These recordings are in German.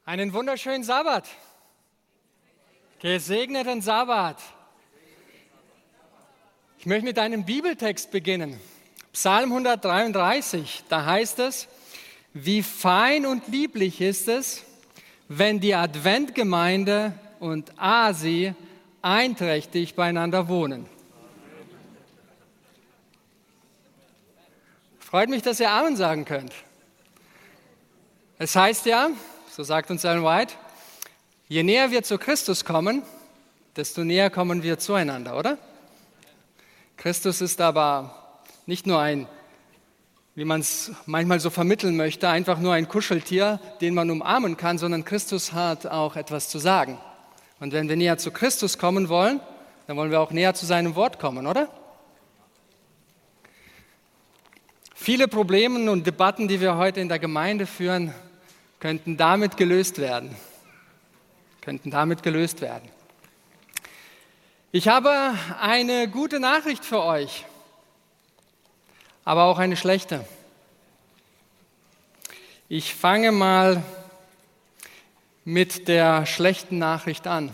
Einen wunderschönen Sabbat. Gesegneten Sabbat. Ich möchte mit einem Bibeltext beginnen. Psalm 133, da heißt es: Wie fein und lieblich ist es, wenn die Adventgemeinde und Asi einträchtig beieinander wohnen. Freut mich, dass ihr Amen sagen könnt. Es heißt ja, so sagt uns Ellen White, je näher wir zu Christus kommen, desto näher kommen wir zueinander, oder? Christus ist aber nicht nur ein, wie man es manchmal so vermitteln möchte, einfach nur ein Kuscheltier, den man umarmen kann, sondern Christus hat auch etwas zu sagen. Und wenn wir näher zu Christus kommen wollen, dann wollen wir auch näher zu seinem Wort kommen, oder? Viele Probleme und Debatten, die wir heute in der Gemeinde führen, könnten damit gelöst werden. Ich habe eine gute Nachricht für euch, aber auch eine schlechte. Ich fange mal mit der schlechten Nachricht an.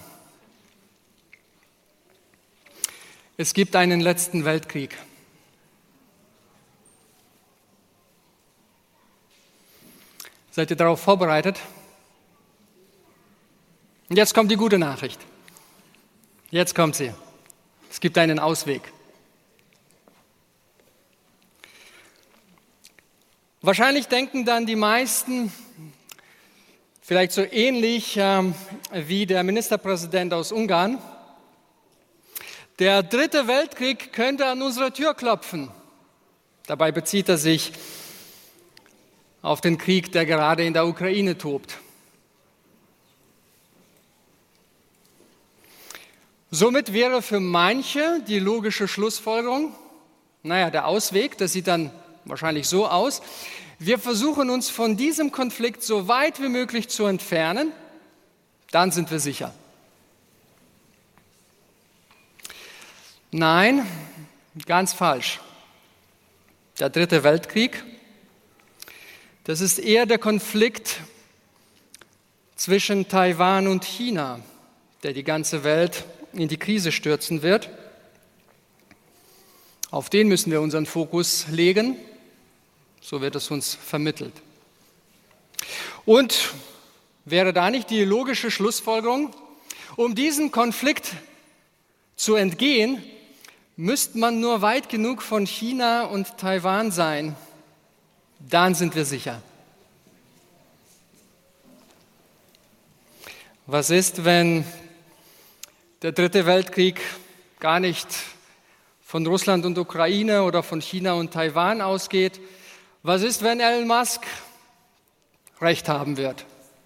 Es gibt einen letzten Weltkrieg. Seid ihr darauf vorbereitet? Und jetzt kommt die gute Nachricht. Jetzt kommt sie. Es gibt einen Ausweg. Wahrscheinlich denken dann die meisten, vielleicht so ähnlich wie der Ministerpräsident aus Ungarn, der dritte Weltkrieg könnte an unsere Tür klopfen. Dabei bezieht er sich auf den Krieg, der gerade in der Ukraine tobt. Somit wäre für manche die logische Schlussfolgerung, der Ausweg, das sieht dann wahrscheinlich so aus: Wir versuchen uns von diesem Konflikt so weit wie möglich zu entfernen, dann sind wir sicher. Nein, ganz falsch. Der dritte Weltkrieg, das ist eher der Konflikt zwischen Taiwan und China, der die ganze Welt in die Krise stürzen wird. Auf den müssen wir unseren Fokus legen, so wird es uns vermittelt. Und wäre da nicht die logische Schlussfolgerung, um diesen Konflikt zu entgehen, müsste man nur weit genug von China und Taiwan sein, dann sind wir sicher. Was ist, wenn der dritte Weltkrieg gar nicht von Russland und Ukraine oder von China und Taiwan ausgeht? Was ist, wenn Elon Musk Recht haben wird?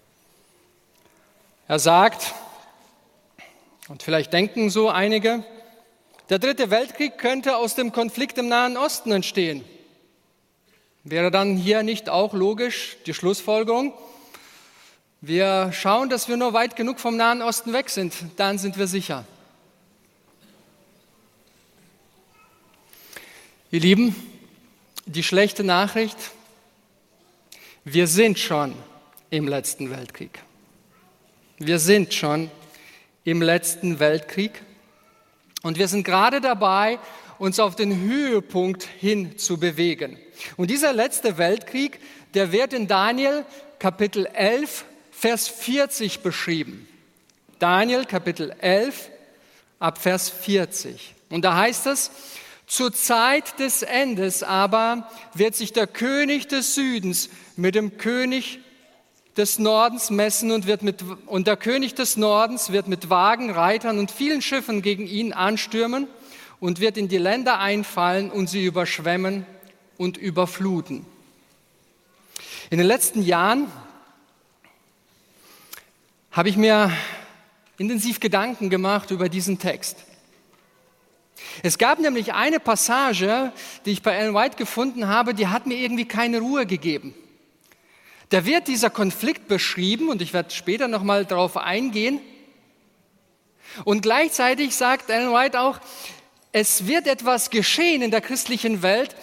Er sagt, und vielleicht denken so einige, der dritte Weltkrieg könnte aus dem Konflikt im Nahen Osten entstehen. Wäre dann hier nicht auch logisch die Schlussfolgerung, wir schauen, dass wir nur weit genug vom Nahen Osten weg sind, dann sind wir sicher. Ihr Lieben, die schlechte Nachricht, wir sind schon im letzten Weltkrieg. Wir sind schon im letzten Weltkrieg und wir sind gerade dabei, uns auf den Höhepunkt hin zu bewegen. Und dieser letzte Weltkrieg, der wird in Daniel Kapitel 11, Vers 40 beschrieben. Daniel Kapitel 11, ab Vers 40. Und da heißt es: Zur Zeit des Endes aber wird sich der König des Südens mit dem König des Nordens messen und der König des Nordens wird mit Wagen, Reitern und vielen Schiffen gegen ihn anstürmen und wird in die Länder einfallen und sie überschwemmen und überfluten. In den letzten Jahren habe ich mir intensiv Gedanken gemacht über diesen Text. Es gab nämlich eine Passage, die ich bei Ellen White gefunden habe, die hat mir irgendwie keine Ruhe gegeben. Da wird dieser Konflikt beschrieben und ich werde später nochmal darauf eingehen. Und gleichzeitig sagt Ellen White auch, es wird etwas geschehen in der christlichen Welt,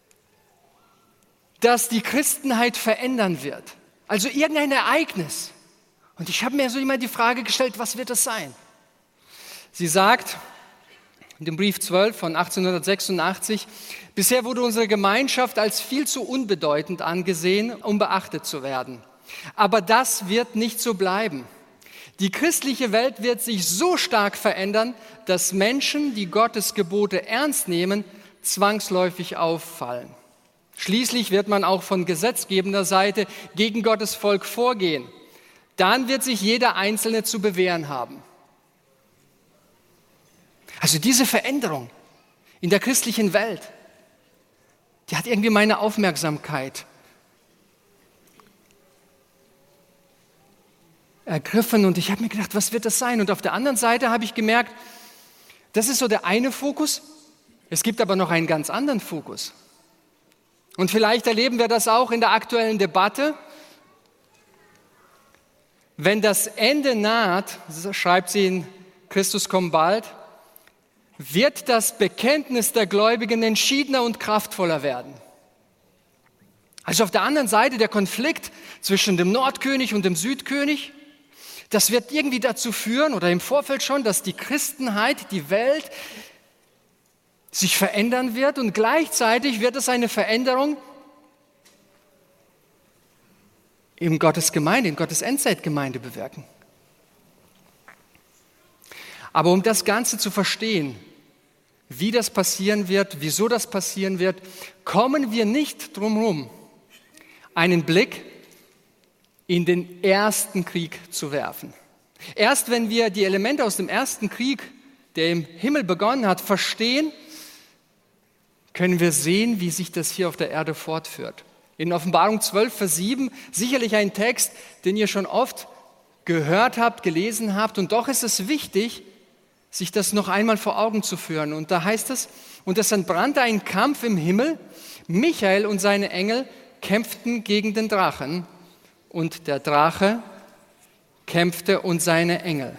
das die Christenheit verändern wird. Also irgendein Ereignis. Und ich habe mir so immer die Frage gestellt, was wird das sein? Sie sagt in dem Brief 12 von 1886, bisher wurde unsere Gemeinschaft als viel zu unbedeutend angesehen, um beachtet zu werden. Aber das wird nicht so bleiben. Die christliche Welt wird sich so stark verändern, dass Menschen, die Gottes Gebote ernst nehmen, zwangsläufig auffallen. Schließlich wird man auch von gesetzgebender Seite gegen Gottes Volk vorgehen. Dann wird sich jeder Einzelne zu bewähren haben. Also diese Veränderung in der christlichen Welt, die hat irgendwie meine Aufmerksamkeit ergriffen und ich habe mir gedacht, was wird das sein? Und auf der anderen Seite habe ich gemerkt, das ist so der eine Fokus, es gibt aber noch einen ganz anderen Fokus. Und vielleicht erleben wir das auch in der aktuellen Debatte. Wenn das Ende naht, schreibt sie in Christus kommt bald, wird das Bekenntnis der Gläubigen entschiedener und kraftvoller werden. Also auf der anderen Seite der Konflikt zwischen dem Nordkönig und dem Südkönig, das wird irgendwie dazu führen, oder im Vorfeld schon, dass die Christenheit, die Welt, sich verändern wird und gleichzeitig wird es eine Veränderung in Gottes Gemeinde, in Gottes Endzeitgemeinde bewirken. Aber um das Ganze zu verstehen, wie das passieren wird, wieso das passieren wird, kommen wir nicht drum herum, einen Blick in den ersten Krieg zu werfen. Erst wenn wir die Elemente aus dem ersten Krieg, der im Himmel begonnen hat, verstehen, können wir sehen, wie sich das hier auf der Erde fortführt. In Offenbarung 12, Vers 7, sicherlich ein Text, den ihr schon oft gehört habt, gelesen habt, und doch ist es wichtig, sich das noch einmal vor Augen zu führen. Und da heißt es, und es entbrannte ein Kampf im Himmel, Michael und seine Engel kämpften gegen den Drachen und der Drache kämpfte und seine Engel.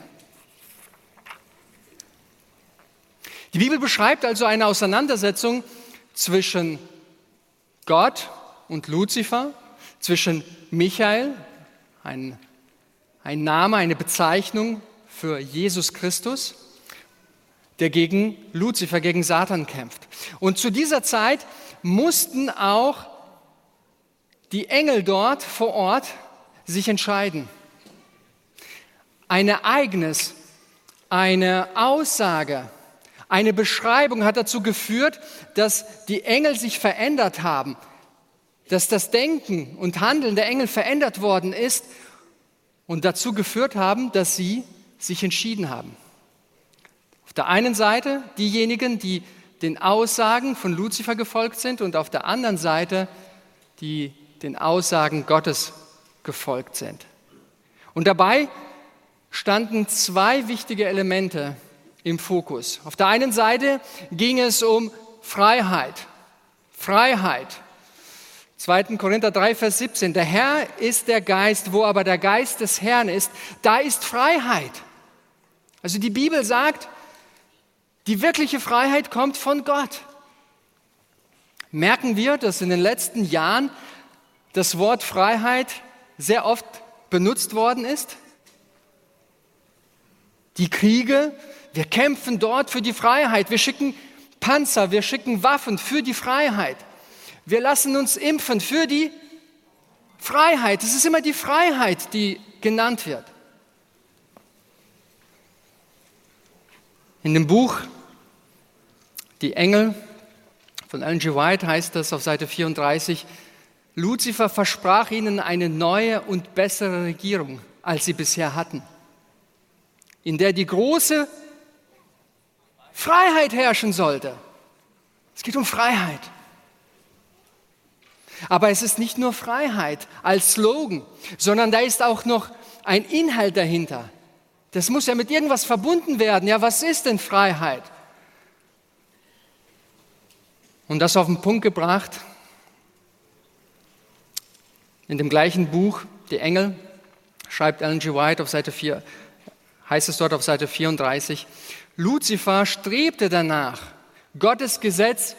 Die Bibel beschreibt also eine Auseinandersetzung zwischen Gott und Luzifer, zwischen Michael, ein Name, eine Bezeichnung für Jesus Christus, der gegen Luzifer, gegen Satan kämpft. Und zu dieser Zeit mussten auch die Engel dort vor Ort sich entscheiden. Ein Ereignis, eine Aussage, eine Beschreibung hat dazu geführt, dass die Engel sich verändert haben, dass das Denken und Handeln der Engel verändert worden ist und dazu geführt haben, dass sie sich entschieden haben. Auf der einen Seite diejenigen, die den Aussagen von Luzifer gefolgt sind und auf der anderen Seite die den Aussagen Gottes gefolgt sind. Und dabei standen zwei wichtige Elemente im Fokus. Auf der einen Seite ging es um Freiheit. Freiheit. 2. Korinther 3, Vers 17. Der Herr ist der Geist, wo aber der Geist des Herrn ist, da ist Freiheit. Also die Bibel sagt, die wirkliche Freiheit kommt von Gott. Merken wir, dass in den letzten Jahren das Wort Freiheit sehr oft benutzt worden ist? Die Kriege, wir kämpfen dort für die Freiheit. Wir schicken Panzer, wir schicken Waffen für die Freiheit. Wir lassen uns impfen für die Freiheit. Es ist immer die Freiheit, die genannt wird. In dem Buch Die Engel von Ellen G. White heißt das auf Seite 34, Luzifer versprach ihnen eine neue und bessere Regierung, als sie bisher hatten, in der die große Freiheit herrschen sollte. Es geht um Freiheit. Aber es ist nicht nur Freiheit als Slogan, sondern da ist auch noch ein Inhalt dahinter. Das muss ja mit irgendwas verbunden werden. Ja, was ist denn Freiheit? Und das auf den Punkt gebracht, in dem gleichen Buch, Die Engel, schreibt Ellen G. White auf Seite 4, heißt es dort auf Seite 34, Luzifer strebte danach, Gottes Gesetz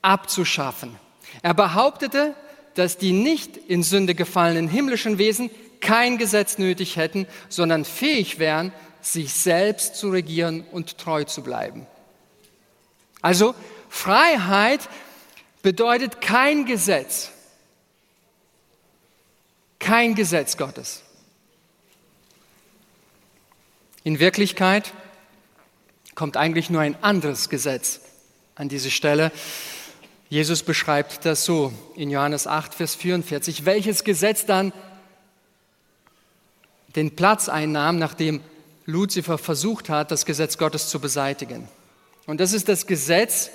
abzuschaffen. Er behauptete, dass die nicht in Sünde gefallenen himmlischen Wesen kein Gesetz nötig hätten, sondern fähig wären, sich selbst zu regieren und treu zu bleiben. Also Freiheit bedeutet kein Gesetz Gottes. In Wirklichkeit kommt eigentlich nur ein anderes Gesetz an diese Stelle. Jesus beschreibt das so in Johannes 8, Vers 44, welches Gesetz dann den Platz einnahm, nachdem Luzifer versucht hat, das Gesetz Gottes zu beseitigen. Und das ist das Gesetz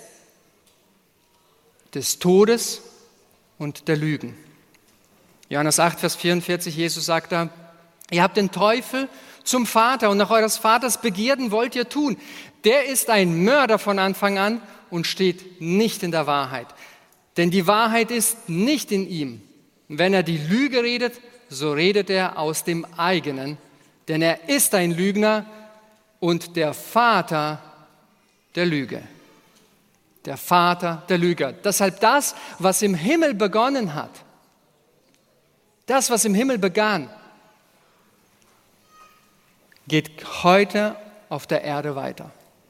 des Todes und der Lügen. Johannes 8, Vers 44, Jesus sagt da, ihr habt den Teufel zum Vater und nach eures Vaters Begierden wollt ihr tun. Der ist ein Mörder von Anfang an und steht nicht in der Wahrheit. Denn die Wahrheit ist nicht in ihm. Wenn er die Lüge redet, so redet er aus dem eigenen. Denn er ist ein Lügner und der Vater der Lüge. Der Vater der Lüge. Deshalb das, was im Himmel begonnen hat, das, was im Himmel begann, geht heute auf der Erde weiter.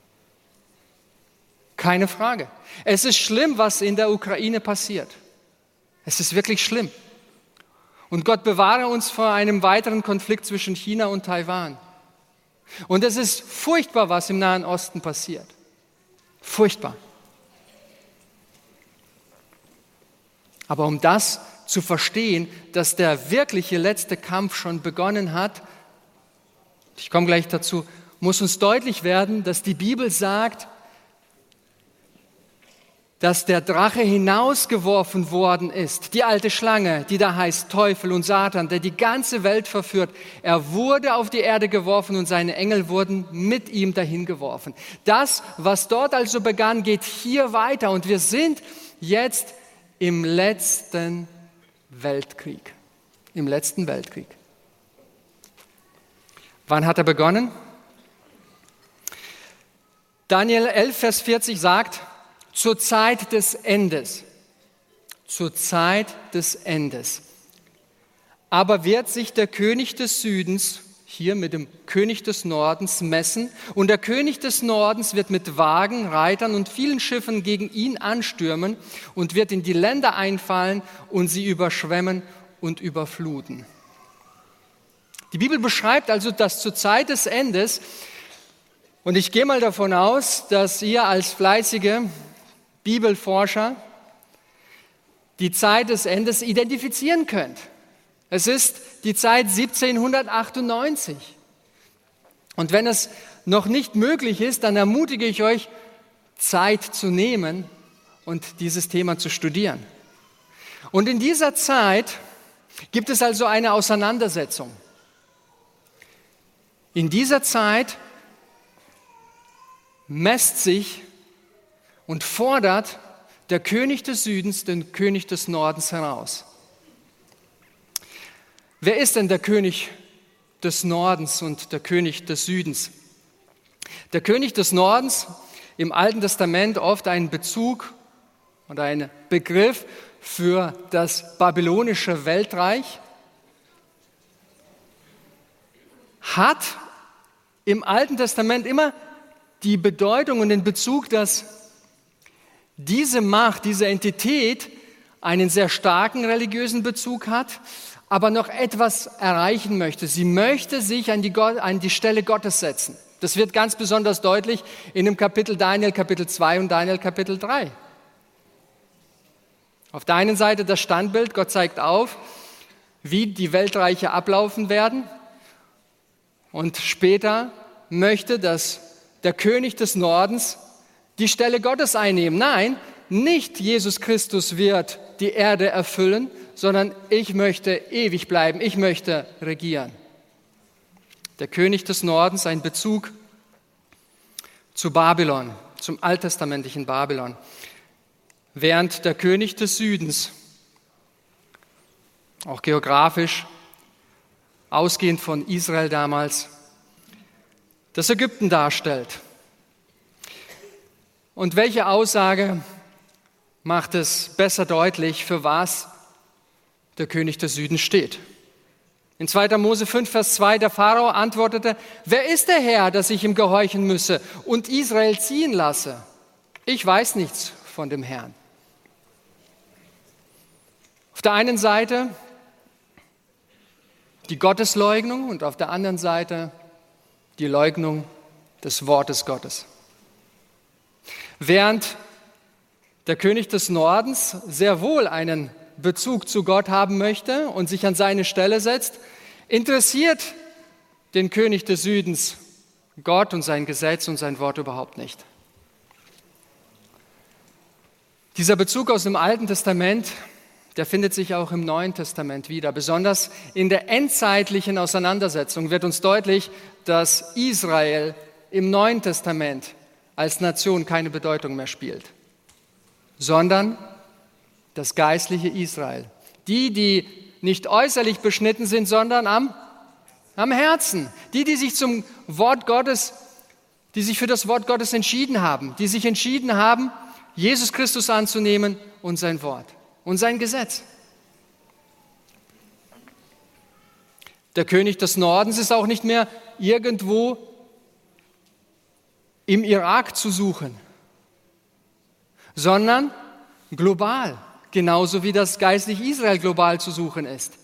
Keine Frage. Es ist schlimm, was in der Ukraine passiert. Es ist wirklich schlimm. Und Gott bewahre uns vor einem weiteren Konflikt zwischen China und Taiwan. Und es ist furchtbar, was im Nahen Osten passiert. Furchtbar. Aber um das zu verstehen, dass der wirkliche letzte Kampf schon begonnen hat, ich komme gleich dazu, muss uns deutlich werden, dass die Bibel sagt, dass der Drache hinausgeworfen worden ist, die alte Schlange, die da heißt Teufel und Satan, der die ganze Welt verführt. Er wurde auf die Erde geworfen und seine Engel wurden mit ihm dahin geworfen. Das, was dort also begann, geht hier weiter und wir sind jetzt im letzten Weltkrieg. Im letzten Weltkrieg. Wann hat er begonnen? Daniel 11, Vers 40 sagt, zur Zeit des Endes. Zur Zeit des Endes. Aber wird sich der König des Südens hier mit dem König des Nordens messen und der König des Nordens wird mit Wagen, Reitern und vielen Schiffen gegen ihn anstürmen und wird in die Länder einfallen und sie überschwemmen und überfluten. Die Bibel beschreibt also, dass zur Zeit des Endes, und ich gehe mal davon aus, dass ihr als fleißige Bibelforscher die Zeit des Endes identifizieren könnt. Es ist die Zeit 1798. Und wenn es noch nicht möglich ist, dann ermutige ich euch, Zeit zu nehmen und dieses Thema zu studieren. Und in dieser Zeit gibt es also eine Auseinandersetzung. In dieser Zeit messt sich und fordert der König des Südens den König des Nordens heraus. Wer ist denn der König des Nordens und der König des Südens? Der König des Nordens, im Alten Testament oft ein Bezug oder ein Begriff für das babylonische Weltreich, hat im Alten Testament immer die Bedeutung und den Bezug, dass diese Macht, diese Entität einen sehr starken religiösen Bezug hat, aber noch etwas erreichen möchte. Sie möchte sich an die Stelle Gottes setzen. Das wird ganz besonders deutlich in dem Kapitel Daniel Kapitel 2 und Daniel Kapitel 3. Auf der einen Seite das Standbild, Gott zeigt auf, wie die Weltreiche ablaufen werden. Und später möchte, dass der König des Nordens die Stelle Gottes einnehmen. Nein, nicht Jesus Christus wird die Erde erfüllen, sondern ich möchte ewig bleiben, ich möchte regieren. Der König des Nordens, ein Bezug zu Babylon, zum alttestamentlichen Babylon. Während der König des Südens, auch geografisch, ausgehend von Israel damals, das Ägypten darstellt. Und welche Aussage macht es besser deutlich, für was der König des Südens steht? In 2. Mose 5, Vers 2, der Pharao antwortete, wer ist der Herr, dass ich ihm gehorchen müsse und Israel ziehen lasse? Ich weiß nichts von dem Herrn. Auf der einen Seite die Gottesleugnung und auf der anderen Seite die Leugnung des Wortes Gottes. Während der König des Nordens sehr wohl einen Bezug zu Gott haben möchte und sich an seine Stelle setzt, interessiert den König des Südens Gott und sein Gesetz und sein Wort überhaupt nicht. Dieser Bezug aus dem Alten Testament, der findet sich auch im Neuen Testament wieder. Besonders in der endzeitlichen Auseinandersetzung wird uns deutlich, dass Israel im Neuen Testament als Nation keine Bedeutung mehr spielt, sondern das geistliche Israel. Die nicht äußerlich beschnitten sind, sondern am Herzen. Die sich zum Wort Gottes, die sich für das Wort Gottes entschieden haben, die sich entschieden haben, Jesus Christus anzunehmen und sein Wort und sein Gesetz. Der König des Nordens ist auch nicht mehr irgendwo im Irak zu suchen, sondern global, genauso wie das geistliche Israel global zu suchen ist.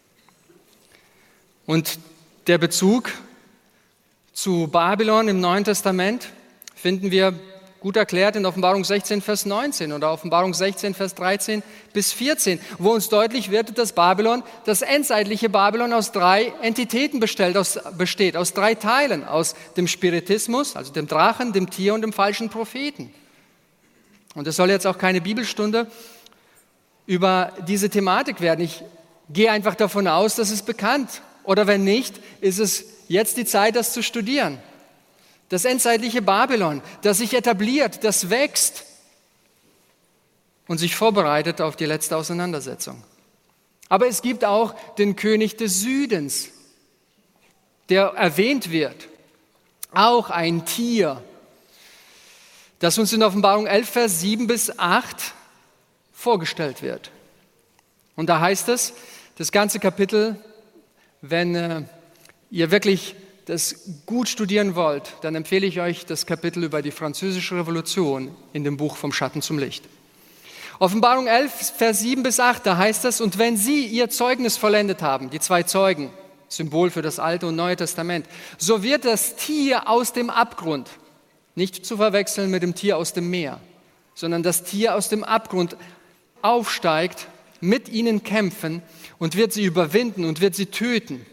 Und der Bezug zu Babylon im Neuen Testament finden wir gut erklärt in Offenbarung 16, Vers 19 oder Offenbarung 16, Vers 13 bis 14, wo uns deutlich wird, dass Babylon, das endzeitliche Babylon, aus 3 Entitäten besteht, aus 3 Teilen, aus dem Spiritismus, also dem Drachen, dem Tier und dem falschen Propheten. Und es soll jetzt auch keine Bibelstunde über diese Thematik werden. Ich gehe einfach davon aus, dass es bekannt. Oder wenn nicht, ist es jetzt die Zeit, das zu studieren. Das endzeitliche Babylon, das sich etabliert, das wächst und sich vorbereitet auf die letzte Auseinandersetzung. Aber es gibt auch den König des Südens, der erwähnt wird. Auch ein Tier, das uns in Offenbarung 11, Vers 7 bis 8 vorgestellt wird. Und da heißt es, das ganze Kapitel, wenn ihr wirklich das gut studieren wollt, dann empfehle ich euch das Kapitel über die Französische Revolution in dem Buch Vom Schatten zum Licht. Offenbarung 11, Vers 7 bis 8, da heißt es, und wenn sie ihr Zeugnis vollendet haben, die 2 Zeugen, Symbol für das Alte und Neue Testament, so wird das Tier aus dem Abgrund, nicht zu verwechseln mit dem Tier aus dem Meer, sondern das Tier aus dem Abgrund aufsteigt, mit ihnen kämpfen und wird sie überwinden und wird sie töten.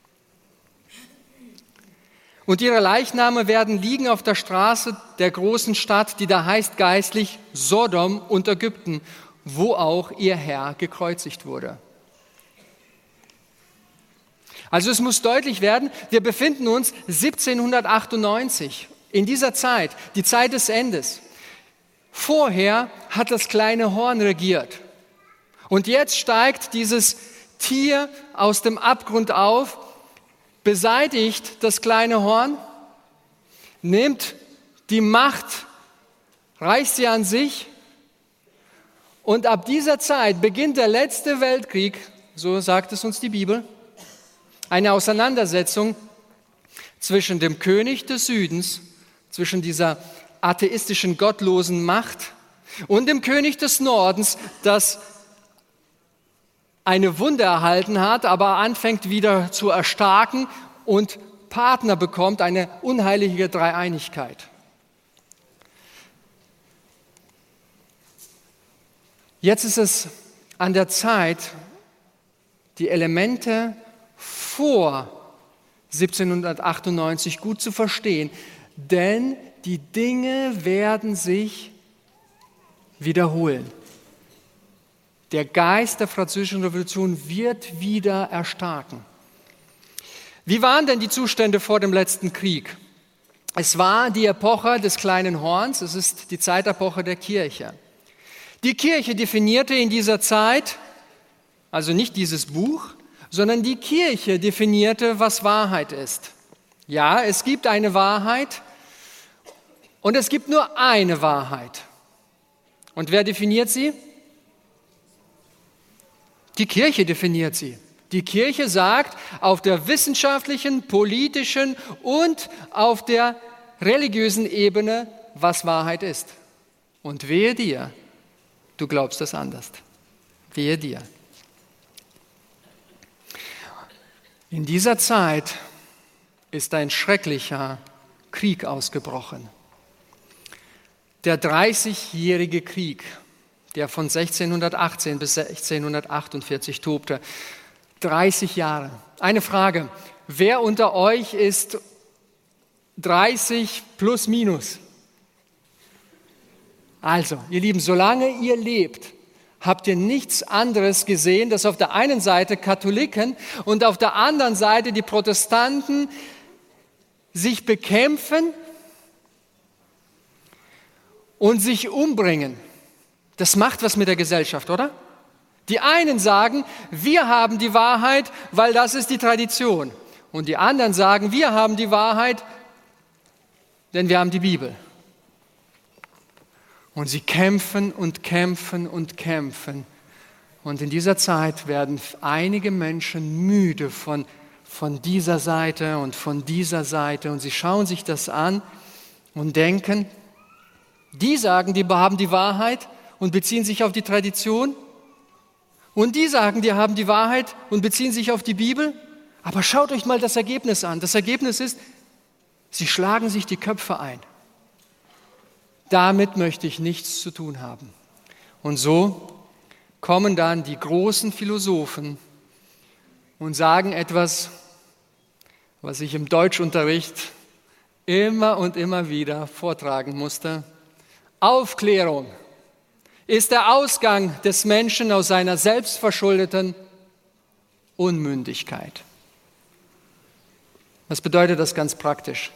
Und ihre Leichname werden liegen auf der Straße der großen Stadt, die da heißt geistlich Sodom und Ägypten, wo auch ihr Herr gekreuzigt wurde. Also es muss deutlich werden, wir befinden uns 1798 in dieser Zeit, die Zeit des Endes. Vorher hat das kleine Horn regiert. Und jetzt steigt dieses Tier aus dem Abgrund auf, beseitigt das kleine Horn, nimmt die Macht, reißt sie an sich und ab dieser Zeit beginnt der letzte Weltkrieg, so sagt es uns die Bibel, eine Auseinandersetzung zwischen dem König des Südens, zwischen dieser atheistischen, gottlosen Macht und dem König des Nordens, das eine Wunde erhalten hat, aber anfängt wieder zu erstarken und Partner bekommt, eine unheilige Dreieinigkeit. Jetzt ist es an der Zeit, die Elemente vor 1798 gut zu verstehen, denn die Dinge werden sich wiederholen. Der Geist der Französischen Revolution wird wieder erstarken. Wie waren denn die Zustände vor dem letzten Krieg? Es war die Epoche des kleinen Horns, es ist die Zeitepoche der Kirche. Die Kirche definierte in dieser Zeit, also nicht dieses Buch, sondern die Kirche definierte, was Wahrheit ist. Ja, es gibt eine Wahrheit und es gibt nur eine Wahrheit. Und wer definiert sie? Die Kirche definiert sie. Die Kirche sagt auf der wissenschaftlichen, politischen und auf der religiösen Ebene, was Wahrheit ist. Und wehe dir, du glaubst das anders. Wehe dir. In dieser Zeit ist ein schrecklicher Krieg ausgebrochen. Der 30-jährige Krieg, der von 1618 bis 1648 tobte. 30 Jahre. Eine Frage, wer unter euch ist 30 plus minus? Also, ihr Lieben, solange ihr lebt, habt ihr nichts anderes gesehen, dass auf der einen Seite Katholiken und auf der anderen Seite die Protestanten sich bekämpfen und sich umbringen. Das macht was mit der Gesellschaft, oder? Die einen sagen, wir haben die Wahrheit, weil das ist die Tradition. Und die anderen sagen, wir haben die Wahrheit, denn wir haben die Bibel. Und sie kämpfen und kämpfen und kämpfen. Und in dieser Zeit werden einige Menschen müde von dieser Seite und von dieser Seite. Und sie schauen sich das an und denken, die sagen, die haben die Wahrheit und beziehen sich auf die Tradition. Und die sagen, die haben die Wahrheit und beziehen sich auf die Bibel. Aber schaut euch mal das Ergebnis an. Das Ergebnis ist, sie schlagen sich die Köpfe ein. Damit möchte ich nichts zu tun haben. Und so kommen dann die großen Philosophen und sagen etwas, was ich im Deutschunterricht immer und immer wieder vortragen musste. Aufklärung ist der Ausgang des Menschen aus seiner selbstverschuldeten Unmündigkeit. Was bedeutet das ganz praktisch?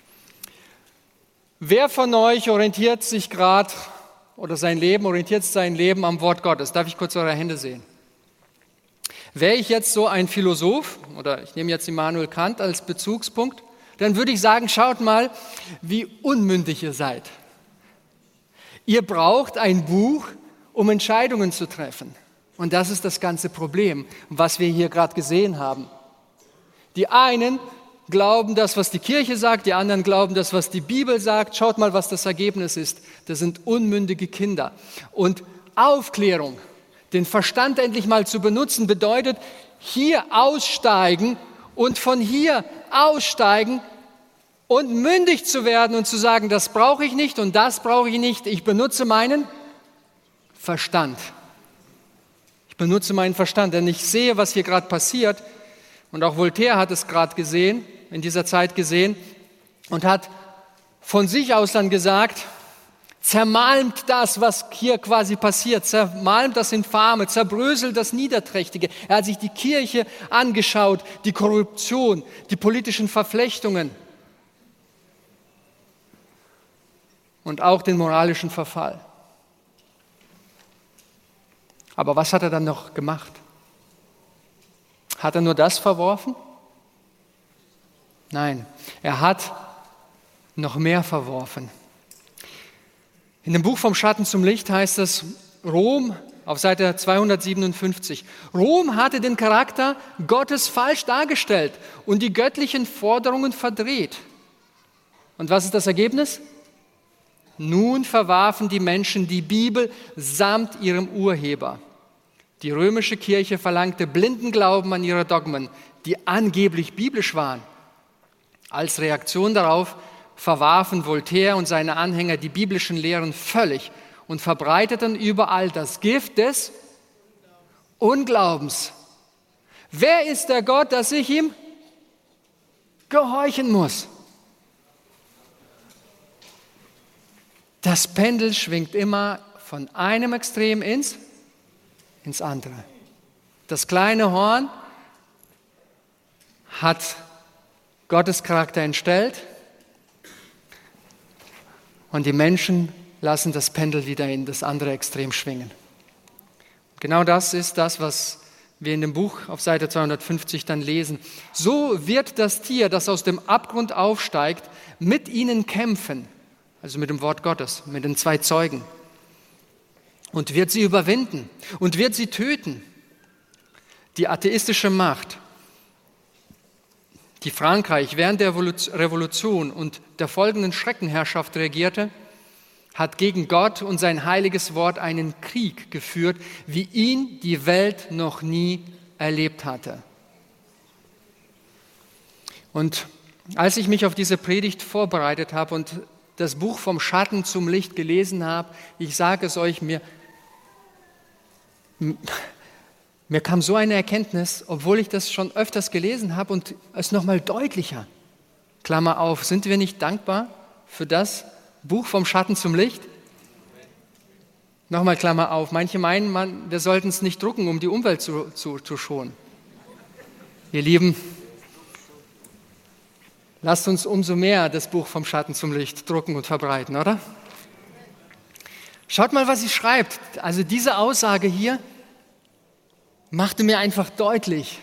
Wer von euch orientiert sich gerade orientiert sein Leben am Wort Gottes? Darf ich kurz eure Hände sehen? Wäre ich jetzt so ein Philosoph, oder ich nehme jetzt Immanuel Kant als Bezugspunkt, dann würde ich sagen, schaut mal, wie unmündig ihr seid. Ihr braucht ein Buch, um Entscheidungen zu treffen. Und das ist das ganze Problem, was wir hier gerade gesehen haben. Die einen glauben das, was die Kirche sagt, die anderen glauben das, was die Bibel sagt. Schaut mal, was das Ergebnis ist. Das sind unmündige Kinder. Und Aufklärung, den Verstand endlich mal zu benutzen, bedeutet hier aussteigen und von hier aussteigen und mündig zu werden und zu sagen, das brauche ich nicht und das brauche ich nicht. Ich benutze meinen Verstand. Ich benutze meinen Verstand, denn ich sehe, was hier gerade passiert. Und auch Voltaire hat es gerade gesehen, in dieser Zeit gesehen, und hat von sich aus dann gesagt, zermalmt das, was hier quasi passiert, zermalmt das Infame, zerbröselt das Niederträchtige. Er hat sich die Kirche angeschaut, die Korruption, die politischen Verflechtungen und auch den moralischen Verfall. Aber was hat er dann noch gemacht? Hat er nur das verworfen? Nein, er hat noch mehr verworfen. In dem Buch Vom Schatten zum Licht heißt es, Rom, auf Seite 257, Rom hatte den Charakter Gottes falsch dargestellt und die göttlichen Forderungen verdreht. Und was ist das Ergebnis? Nun verwarfen die Menschen die Bibel samt ihrem Urheber. Die römische Kirche verlangte blinden Glauben an ihre Dogmen, die angeblich biblisch waren. Als Reaktion darauf verwarfen Voltaire und seine Anhänger die biblischen Lehren völlig und verbreiteten überall das Gift des Unglaubens. Wer ist der Gott, dass ich ihm gehorchen muss? Das Pendel schwingt immer von einem Extrem ins andere. Das kleine Horn hat Gottes Charakter entstellt und die Menschen lassen das Pendel wieder in das andere Extrem schwingen. Genau das ist das, was wir in dem Buch auf Seite 250 dann lesen. So wird das Tier, das aus dem Abgrund aufsteigt, mit ihnen kämpfen, also mit dem Wort Gottes, mit den zwei Zeugen, und wird sie überwinden und wird sie töten. Die atheistische Macht, die Frankreich während der Revolution und der folgenden Schreckenherrschaft regierte, hat gegen Gott und sein heiliges Wort einen Krieg geführt, wie ihn die Welt noch nie erlebt hatte. Und als ich mich auf diese Predigt vorbereitet habe und das Buch vom Schatten zum Licht gelesen habe, ich sage es euch, mir kam so eine Erkenntnis, obwohl ich das schon öfters gelesen habe und es nochmal deutlicher. Klammer auf, sind wir nicht dankbar für das Buch vom Schatten zum Licht? Nochmal Klammer auf, manche meinen, wir sollten es nicht drucken, um die Umwelt zu schonen. Ihr Lieben, lasst uns umso mehr das Buch vom Schatten zum Licht drucken und verbreiten, oder? Schaut mal, was sie schreibt. Also diese Aussage hier machte mir einfach deutlich,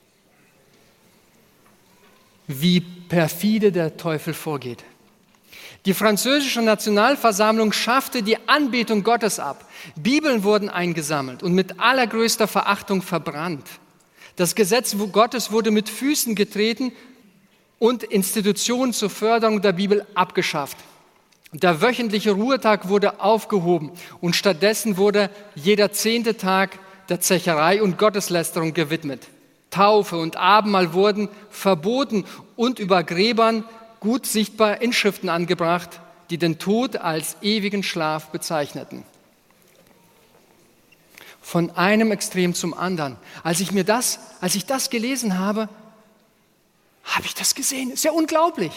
wie perfide der Teufel vorgeht. Die französische Nationalversammlung schaffte die Anbetung Gottes ab. Bibeln wurden eingesammelt und mit allergrößter Verachtung verbrannt. Das Gesetz Gottes wurde mit Füßen getreten und Institutionen zur Förderung der Bibel abgeschafft. Der wöchentliche Ruhetag wurde aufgehoben und stattdessen wurde jeder 10. Tag der Zecherei und Gotteslästerung gewidmet. Taufe und Abendmahl wurden verboten und über Gräbern gut sichtbar Inschriften angebracht, die den Tod als ewigen Schlaf bezeichneten. Von einem Extrem zum anderen. Als ich das gelesen habe, habe ich das gesehen. Ist ja unglaublich.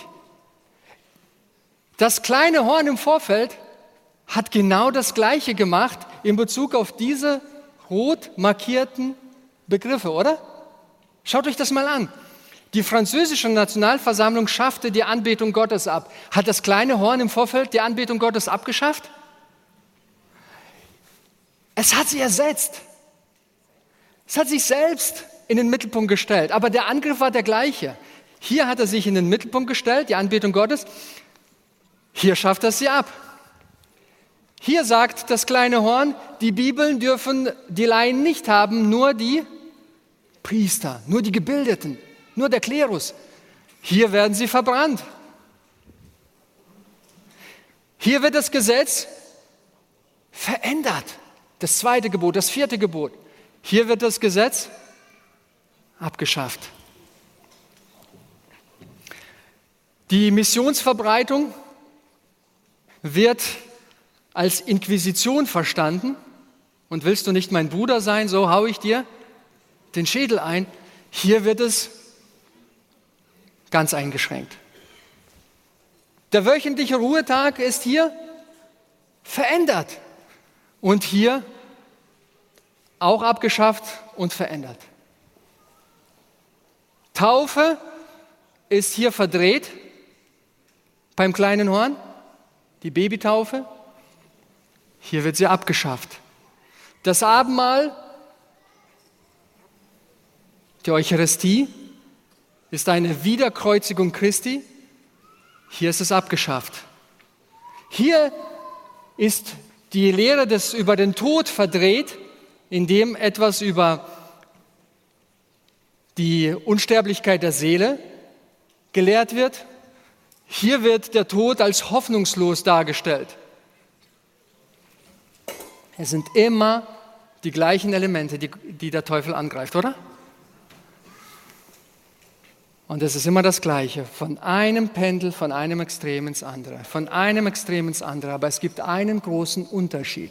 Das kleine Horn im Vorfeld hat genau das Gleiche gemacht in Bezug auf diese rot markierten Begriffe, oder? Schaut euch das mal an. Die französische Nationalversammlung schaffte die Anbetung Gottes ab. Hat das kleine Horn im Vorfeld die Anbetung Gottes abgeschafft? Es hat sie ersetzt. Es hat sich selbst in den Mittelpunkt gestellt. Aber der Angriff war der gleiche. Hier hat er sich in den Mittelpunkt gestellt, die Anbetung Gottes. Hier schafft er sie ab. Hier sagt das kleine Horn, die Bibeln dürfen die Laien nicht haben, nur die Priester, nur die Gebildeten, nur der Klerus. Hier werden sie verbrannt. Hier wird das Gesetz verändert. Das 2. Gebot, das 4. Gebot. Hier wird das Gesetz abgeschafft. Die Missionsverbreitung wird als Inquisition verstanden. Und willst du nicht mein Bruder sein, so hau ich dir den Schädel ein. Hier wird es ganz eingeschränkt. Der wöchentliche Ruhetag ist hier verändert und hier auch abgeschafft und verändert. Taufe ist hier verdreht beim kleinen Horn, die Babytaufe. Hier wird sie abgeschafft. Das Abendmahl, die Eucharistie, ist eine Wiederkreuzigung Christi. Hier ist es abgeschafft. Hier ist die Lehre über den Tod verdreht, indem etwas über die Unsterblichkeit der Seele gelehrt wird. Hier wird der Tod als hoffnungslos dargestellt. Es sind immer die gleichen Elemente, die der Teufel angreift, oder? Und es ist immer das Gleiche, von einem Pendel, von einem Extrem ins andere, von einem Extrem ins andere. Aber es gibt einen großen Unterschied.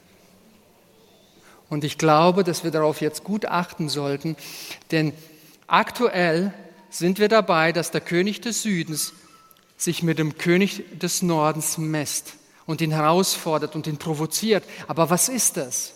Und ich glaube, dass wir darauf jetzt gut achten sollten, denn aktuell sind wir dabei, dass der König des Südens sich mit dem König des Nordens messt und ihn herausfordert und ihn provoziert. Aber was ist das?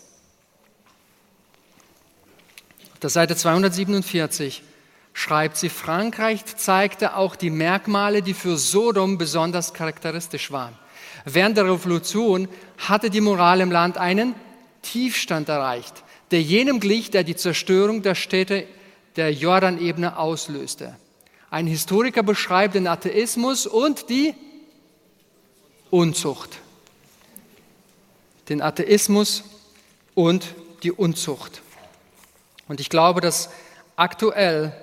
Auf der Seite 247 schreibt sie, Frankreich zeigte auch die Merkmale, die für Sodom besonders charakteristisch waren. Während der Revolution hatte die Moral im Land einen Tiefstand erreicht, der jenem glich, der die Zerstörung der Städte der Jordanebene auslöste. Ein Historiker beschreibt den Atheismus und die Unzucht. Den Atheismus und die Unzucht. Und ich glaube, dass aktuell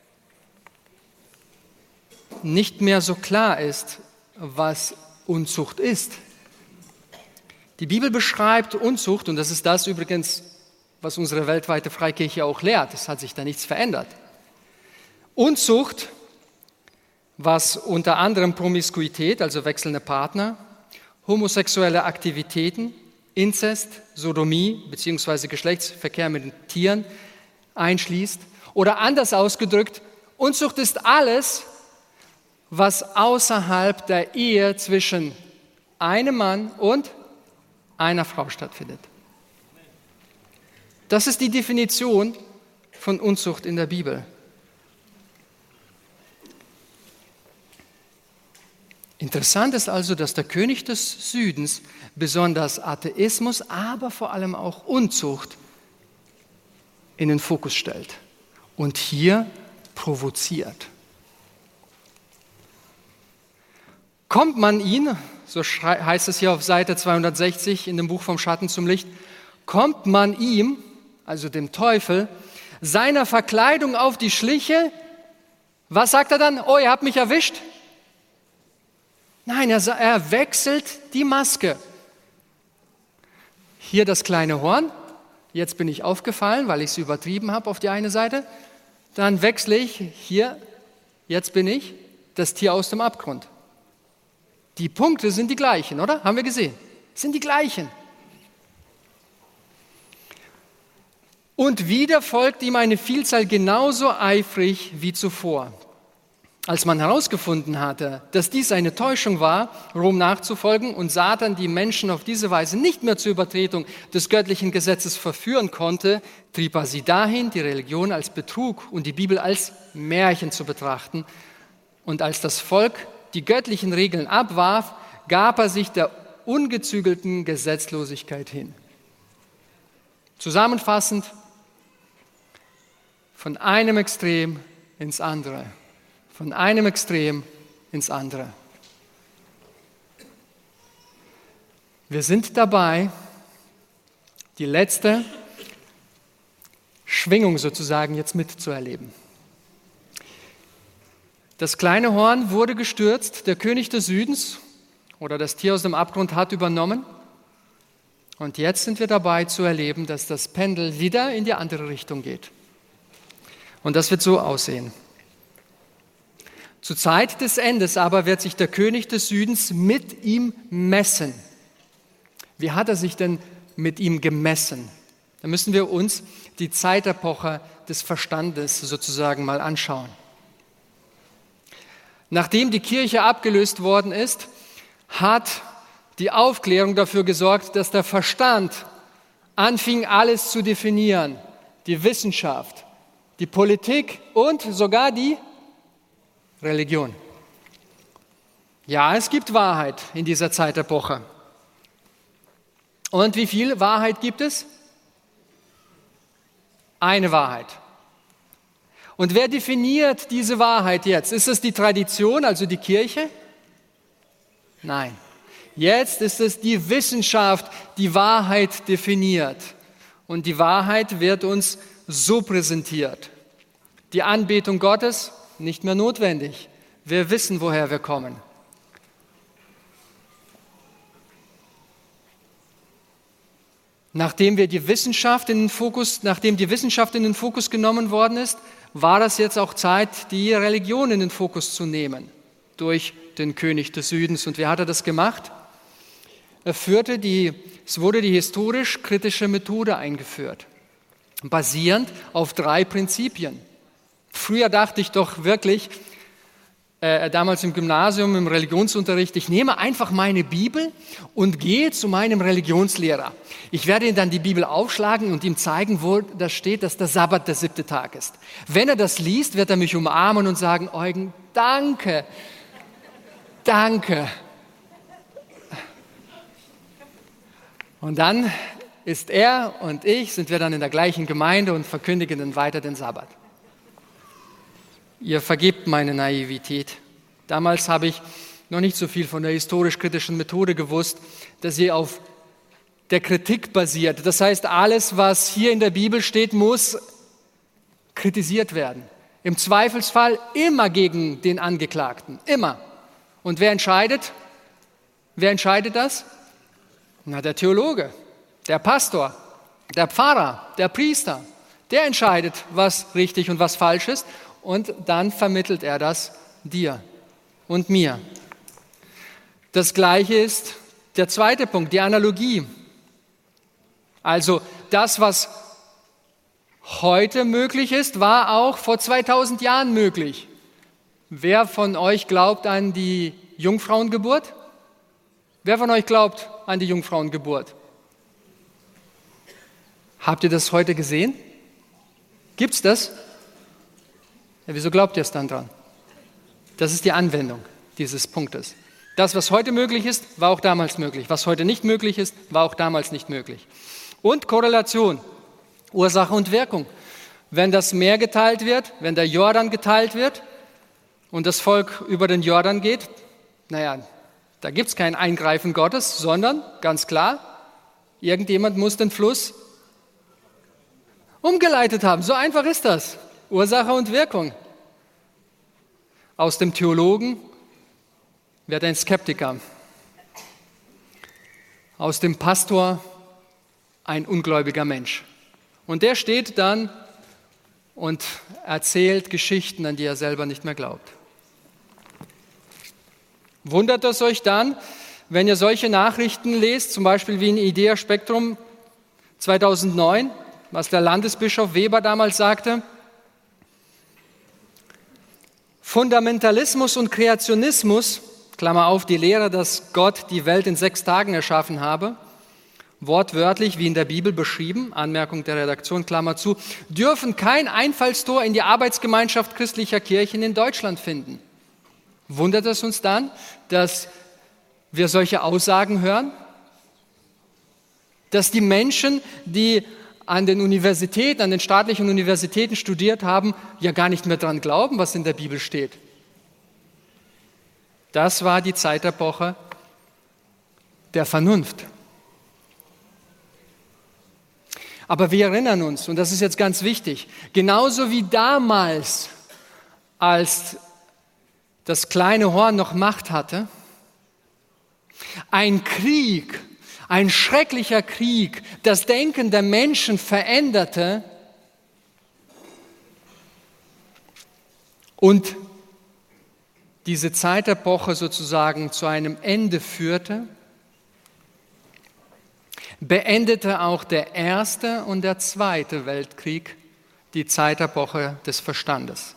nicht mehr so klar ist, was Unzucht ist. Die Bibel beschreibt Unzucht, und das ist das übrigens, was unsere weltweite Freikirche auch lehrt. Es hat sich da nichts verändert. Unzucht, was unter anderem Promiskuität, also wechselnde Partner, homosexuelle Aktivitäten, Inzest, Sodomie bzw. Geschlechtsverkehr mit Tieren einschließt. Oder anders ausgedrückt, Unzucht ist alles, was außerhalb der Ehe zwischen einem Mann und einer Frau stattfindet. Das ist die Definition von Unzucht in der Bibel. Interessant ist also, dass der König des Südens besonders Atheismus, aber vor allem auch Unzucht in den Fokus stellt und hier provoziert. Kommt man ihn, so heißt es hier auf Seite 260 in dem Buch Vom Schatten zum Licht, kommt man ihm, also dem Teufel, seiner Verkleidung auf die Schliche, was sagt er dann? Oh, ihr habt mich erwischt? Nein, er wechselt die Maske. Hier das kleine Horn, jetzt bin ich aufgefallen, weil ich es übertrieben habe auf die eine Seite. Dann wechsle ich hier, jetzt bin ich das Tier aus dem Abgrund. Die Punkte sind die gleichen, oder? Haben wir gesehen? Sind die gleichen. Und wieder folgt ihm eine Vielzahl genauso eifrig wie zuvor. Als man herausgefunden hatte, dass dies eine Täuschung war, Rom nachzufolgen und Satan die Menschen auf diese Weise nicht mehr zur Übertretung des göttlichen Gesetzes verführen konnte, trieb er sie dahin, die Religion als Betrug und die Bibel als Märchen zu betrachten. Und als das Volk die göttlichen Regeln abwarf, gab er sich der ungezügelten Gesetzlosigkeit hin. Zusammenfassend, von einem Extrem ins andere. Von einem Extrem ins andere. Wir sind dabei, die letzte Schwingung sozusagen jetzt mitzuerleben. Das kleine Horn wurde gestürzt, der König des Südens oder das Tier aus dem Abgrund hat übernommen. Und jetzt sind wir dabei zu erleben, dass das Pendel wieder in die andere Richtung geht. Und das wird so aussehen. Zur Zeit des Endes aber wird sich der König des Südens mit ihm messen. Wie hat er sich denn mit ihm gemessen? Da müssen wir uns die Zeitepoche des Verstandes sozusagen mal anschauen. Nachdem die Kirche abgelöst worden ist, hat die Aufklärung dafür gesorgt, dass der Verstand anfing, alles zu definieren. Die Wissenschaft, die Politik und sogar die Religion. Ja, es gibt Wahrheit in dieser Zeitepoche. Und wie viel Wahrheit gibt es? Eine Wahrheit. Und wer definiert diese Wahrheit jetzt? Ist es die Tradition, also die Kirche? Nein. Jetzt ist es die Wissenschaft, die Wahrheit definiert. Und die Wahrheit wird uns so präsentiert. Die Anbetung Gottes, nicht mehr notwendig. Wir wissen, woher wir kommen. Nachdem die Wissenschaft in den Fokus genommen worden ist, war es jetzt auch Zeit, die Religion in den Fokus zu nehmen durch den König des Südens. Und wie hat er das gemacht? Es wurde die historisch-kritische Methode eingeführt, basierend auf 3 Prinzipien. Früher dachte ich doch wirklich, damals im Gymnasium, im Religionsunterricht, ich nehme einfach meine Bibel und gehe zu meinem Religionslehrer. Ich werde ihm dann die Bibel aufschlagen und ihm zeigen, wo da steht, dass der Sabbat der 7. Tag ist. Wenn er das liest, wird er mich umarmen und sagen, Eugen, danke, danke. Und dann sind wir dann in der gleichen Gemeinde und verkündigen dann weiter den Sabbat. Ihr vergebt meine Naivität. Damals habe ich noch nicht so viel von der historisch-kritischen Methode gewusst, dass sie auf der Kritik basiert. Das heißt, alles, was hier in der Bibel steht, muss kritisiert werden. Im Zweifelsfall immer gegen den Angeklagten, immer. Und wer entscheidet? Wer entscheidet das? Na, der Theologe, der Pastor, der Pfarrer, der Priester. Der entscheidet, was richtig und was falsch ist, und dann vermittelt er das dir und mir. Das Gleiche ist der zweite Punkt, die Analogie. Also das, was heute möglich ist, war auch vor 2000 Jahren möglich. Wer von euch glaubt an die Jungfrauengeburt? Wer von euch glaubt an die Jungfrauengeburt? Habt ihr das heute gesehen? Gibt's das? Ja, wieso glaubt ihr es dann dran? Das ist die Anwendung dieses Punktes. Das, was heute möglich ist, war auch damals möglich. Was heute nicht möglich ist, war auch damals nicht möglich. Und Korrelation, Ursache und Wirkung. Wenn das Meer geteilt wird, wenn der Jordan geteilt wird und das Volk über den Jordan geht, da gibt es kein Eingreifen Gottes, sondern ganz klar, irgendjemand muss den Fluss umgeleitet haben. So einfach ist das. Ursache und Wirkung. Aus dem Theologen wird ein Skeptiker. Aus dem Pastor ein ungläubiger Mensch. Und der steht dann und erzählt Geschichten, an die er selber nicht mehr glaubt. Wundert es euch dann, wenn ihr solche Nachrichten lest, zum Beispiel wie in Idea Spektrum 2009, was der Landesbischof Weber damals sagte? Fundamentalismus und Kreationismus, Klammer auf, die Lehre, dass Gott die Welt in 6 Tagen erschaffen habe, wortwörtlich wie in der Bibel beschrieben, Anmerkung der Redaktion, Klammer zu, dürfen kein Einfallstor in die Arbeitsgemeinschaft christlicher Kirchen in Deutschland finden. Wundert es uns dann, dass wir solche Aussagen hören? Dass die Menschen, die an den Universitäten, an den staatlichen Universitäten studiert haben, ja gar nicht mehr dran glauben, was in der Bibel steht. Das war die Zeitepoche der Vernunft. Aber wir erinnern uns, und das ist jetzt ganz wichtig, genauso wie damals, als das kleine Horn noch Macht hatte, ein Krieg, ein schrecklicher Krieg, das Denken der Menschen veränderte und diese Zeitepoche sozusagen zu einem Ende führte, beendete auch der Erste und der Zweite Weltkrieg die Zeitepoche des Verstandes.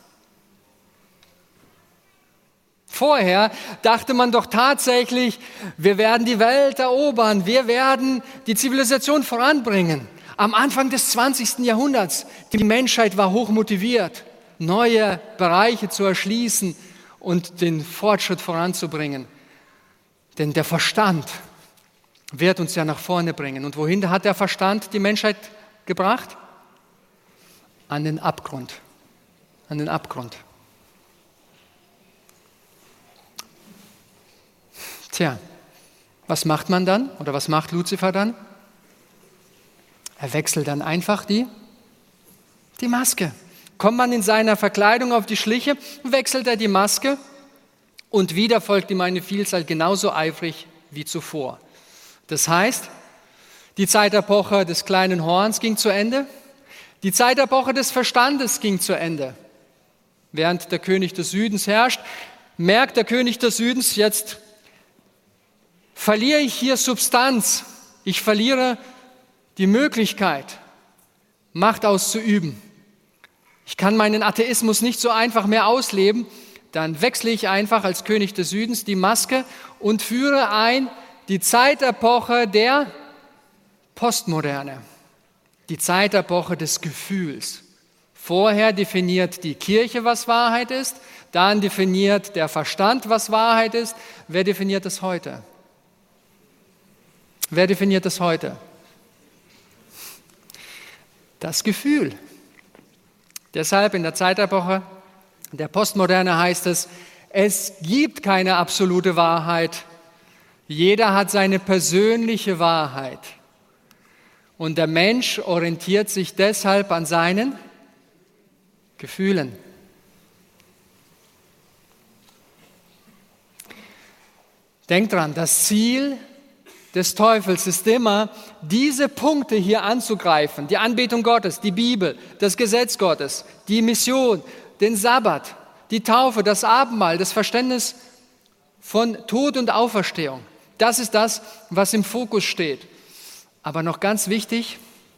Vorher dachte man doch tatsächlich, wir werden die Welt erobern, wir werden die Zivilisation voranbringen. Am Anfang des 20. Jahrhunderts, die Menschheit war hochmotiviert, neue Bereiche zu erschließen und den Fortschritt voranzubringen. Denn der Verstand wird uns ja nach vorne bringen. Und wohin hat der Verstand die Menschheit gebracht? An den Abgrund. An den Abgrund. Tja, was macht man dann? Oder was macht Luzifer dann? Er wechselt dann einfach die Maske. Kommt man in seiner Verkleidung auf die Schliche, wechselt er die Maske und wieder folgt ihm eine Vielzahl genauso eifrig wie zuvor. Das heißt, die Zeitepoche des kleinen Horns ging zu Ende, die Zeitepoche des Verstandes ging zu Ende. Während der König des Südens herrscht, merkt der König des Südens, jetzt verliere ich hier Substanz, ich verliere die Möglichkeit, Macht auszuüben. Ich kann meinen Atheismus nicht so einfach mehr ausleben, dann wechsle ich einfach als König des Südens die Maske und führe ein die Zeitepoche der Postmoderne, die Zeitepoche des Gefühls. Vorher definiert die Kirche, was Wahrheit ist, dann definiert der Verstand, was Wahrheit ist. Wer definiert es heute? Wer definiert es heute? Das Gefühl. Deshalb in der Zeitepoche der Postmoderne heißt es, es gibt keine absolute Wahrheit. Jeder hat seine persönliche Wahrheit. Und der Mensch orientiert sich deshalb an seinen Gefühlen. Denk dran, das Ziel des Teufels ist immer, diese Punkte hier anzugreifen. Die Anbetung Gottes, die Bibel, das Gesetz Gottes, die Mission, den Sabbat, die Taufe, das Abendmahl, das Verständnis von Tod und Auferstehung. Das ist das, was im Fokus steht. Aber noch ganz wichtig,